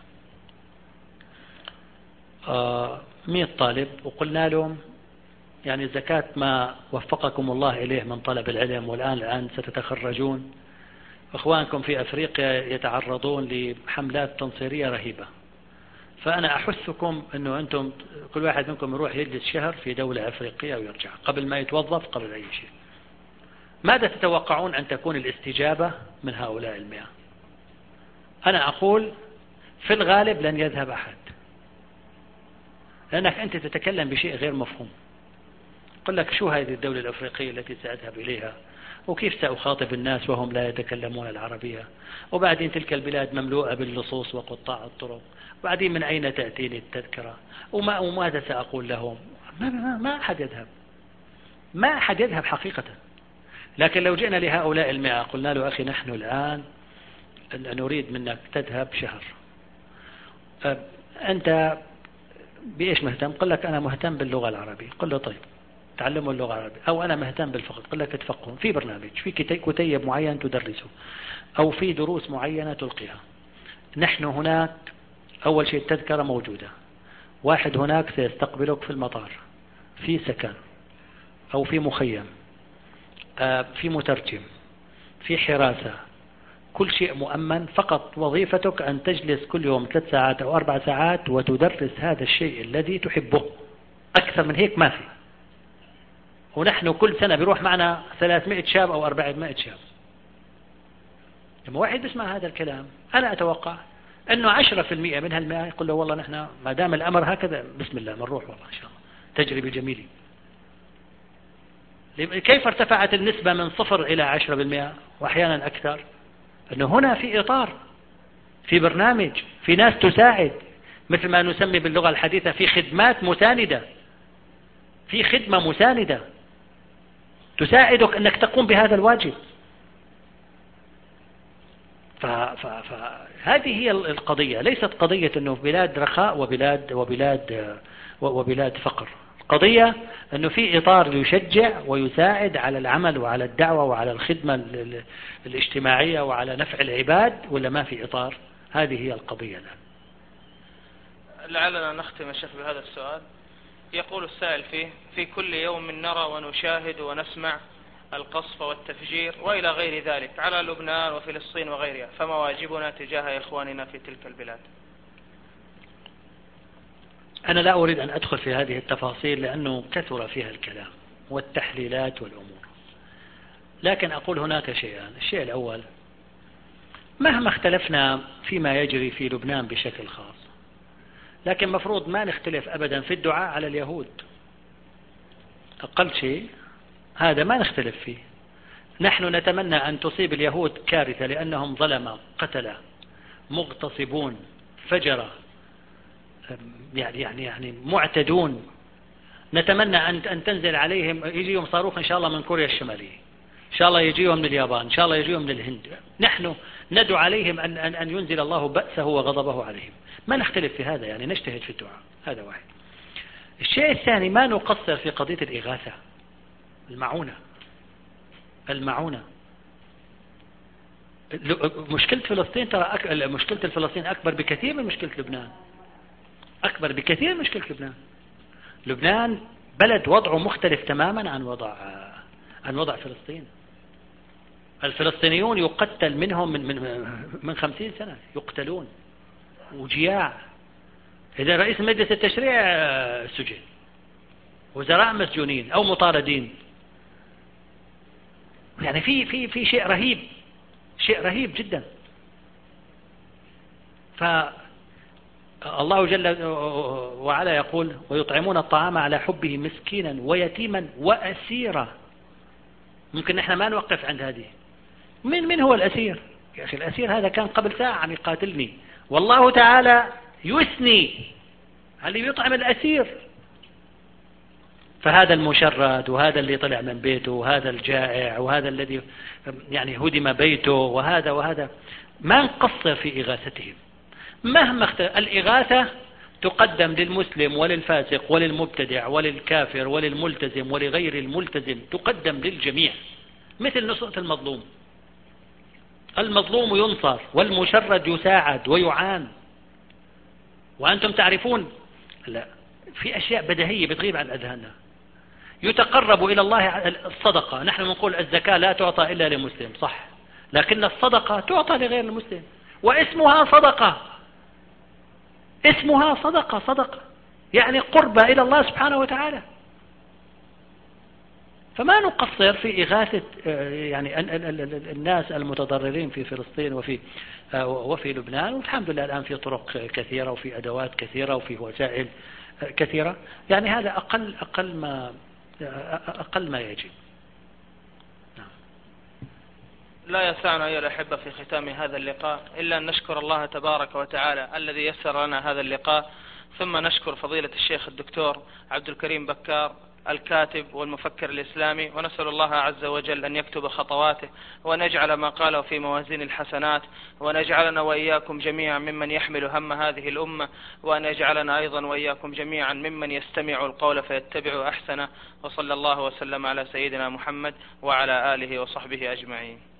100 طالب وقلنا لهم يعني زكاة ما وفقكم الله إليه من طلب العلم، والآن ستتخرجون، إخوانكم في أفريقيا يتعرضون لحملات تنصيرية رهيبة، فأنا أحثكم أنه أنتم كل واحد منكم يروح يجلس شهر في دولة أفريقية ويرجع قبل ما يتوظف قبل أي شيء. ماذا تتوقعون أن تكون الاستجابة من هؤلاء 100؟ أنا أقول في الغالب لن يذهب أحد، لأنك أنت تتكلم بشيء غير مفهوم. قل لك شو هذه الدولة الأفريقية التي سأذهب إليها، وكيف سأخاطب الناس وهم لا يتكلمون العربية، وبعدين تلك البلاد مملوءة باللصوص وقطاع الطرق، وبعدين من أين تأتيني التذكرة، وماذا سأقول لهم؟ ما أحد يذهب، ما أحد يذهب حقيقة. لكن لو جئنا لهؤلاء 100 قلنا له أخي نحن الآن نريد منك تذهب شهر، أنت بإيش مهتم؟ قل لك أنا مهتم باللغة العربية. قل له طيب تعلموا اللغة العربية. أو أنا مهتم بالفقه، قل لك تفقهوا في برنامج، في كتيب معين تدرسه، أو في دروس معينة تلقيها. نحن هناك أول شيء التذكرة موجودة، واحد هناك سيستقبلك في المطار، في سكن أو في مخيم، في مترجم، في حراسة، كل شيء مؤمن. فقط وظيفتك أن تجلس كل يوم 3 ساعات أو 4 ساعات وتدرس هذا الشيء الذي تحبه. أكثر من هيك ما في. ونحن كل سنة بيروح معنا 300 شاب أو 400 شاب. لما واحد بيسمع هذا الكلام أنا أتوقع أنه 10% من هالمئة يقول له والله نحن ما دام الأمر هكذا بسم الله بنروح والله إن شاء الله تجربة جميلة. كيف ارتفعت النسبة من 0 إلى 10% وأحيانا أكثر؟ أنه هنا في إطار، في برنامج، في ناس تساعد، مثل ما نسمي باللغة الحديثة في خدمات مساندة، في خدمة مساندة تساعدك أنك تقوم بهذا الواجب. فهذه هي القضية، ليست قضية أنه بلاد رخاء وبلاد فقر. القضية أنه في إطار يشجع ويساعد على العمل وعلى الدعوة وعلى الخدمة الاجتماعية وعلى نفع العباد، ولا ما في إطار؟ هذه هي القضية الآن. لعلنا نختم الشيخ بهذا السؤال. يقول السائل فيه: في كل يوم نرى ونشاهد ونسمع القصف والتفجير وإلى غير ذلك على لبنان وفلسطين وغيرها، فما واجبنا تجاه إخواننا في تلك البلاد؟ أنا لا أريد أن أدخل في هذه التفاصيل لأنه كثر فيها الكلام والتحليلات والأمور، لكن أقول هناك شيئان. الشيء الأول، مهما اختلفنا فيما يجري في لبنان بشكل خاص، لكن مفروض ما نختلف أبدا في الدعاء على اليهود. أقل شيء هذا ما نختلف فيه. نحن نتمنى أن تصيب اليهود كارثة لأنهم ظلمة، قتلة، مغتصبون، فجرة، يعني معتدون. نتمنى أن تنزل عليهم، يجيهم صاروخ إن شاء الله من كوريا الشمالية، إن شاء الله يجيهم من اليابان، إن شاء الله يجيهم من الهند. نحن ندعو عليهم أن ينزل الله بأسه وغضبه عليهم. ما نختلف في هذا، يعني نجتهد في الدعاء. هذا واحد. الشيء الثاني، ما نقصر في قضية الإغاثة، المعونة. مشكلة فلسطين مشكلة الفلسطين أكبر بكثير من مشكلة لبنان، أكبر بكثير من مشكلة لبنان. لبنان بلد وضعه مختلف تماما عن وضع فلسطين. الفلسطينيون يقتل منهم من 50 سنة، يقتلون وجياع. إذا رئيس مجلس التشريع سجن، وزراء مسجونين أو مطاردين. يعني في شيء رهيب، شيء رهيب جدا. فالله جل وعلا يقول: ويطعمون الطعام على حبه مسكينا ويتيما وأسيرا. ممكن نحن ما نوقف عند هذه. من هو الأسير؟ يا أخي الأسير هذا كان قبل ساعة عم يقاتلني، والله تعالى يثني على اللي يطعم الأسير. فهذا المشرد، وهذا اللي طلع من بيته، وهذا الجائع، وهذا الذي يعني هدم بيته، وهذا ما نقصر في إغاثتهم مهما اختلف. الإغاثة تقدم للمسلم وللفاسق وللمبتدع وللكافر وللملتزم ولغير الملتزم، تقدم للجميع، مثل نصرة المظلوم. المظلوم ينصر والمشرد يساعد ويعان. وأنتم تعرفون، لا، في أشياء بديهية بتغيب عن أذهاننا. يتقرب إلى الله الصدقة. نحن نقول الزكاة لا تعطى إلا لمسلم، صح، لكن الصدقة تعطى لغير المسلم، واسمها صدقة. اسمها صدقة، يعني قربة إلى الله سبحانه وتعالى. فما نقصر في إغاثة يعني الناس المتضررين في فلسطين وفي لبنان. والحمد لله الآن في طرق كثيرة وفي أدوات كثيرة وفي وسائل كثيرة. يعني هذا أقل ما يجب. لا يسعنا أيها الأحبة في ختام هذا اللقاء إلا أن نشكر الله تبارك وتعالى الذي يسر لنا هذا اللقاء، ثم نشكر فضيلة الشيخ الدكتور عبد الكريم بكار الكاتب والمفكر الإسلامي، ونسأل الله عز وجل أن يكتب خطواته وأن يجعل ما قاله في موازين الحسنات، وأن يجعلنا وإياكم جميعا ممن يحمل هم هذه الأمة، وأن يجعلنا أيضا وإياكم جميعا ممن يستمع القول فيتبع أحسنه. وصلى الله وسلم على سيدنا محمد وعلى آله وصحبه أجمعين.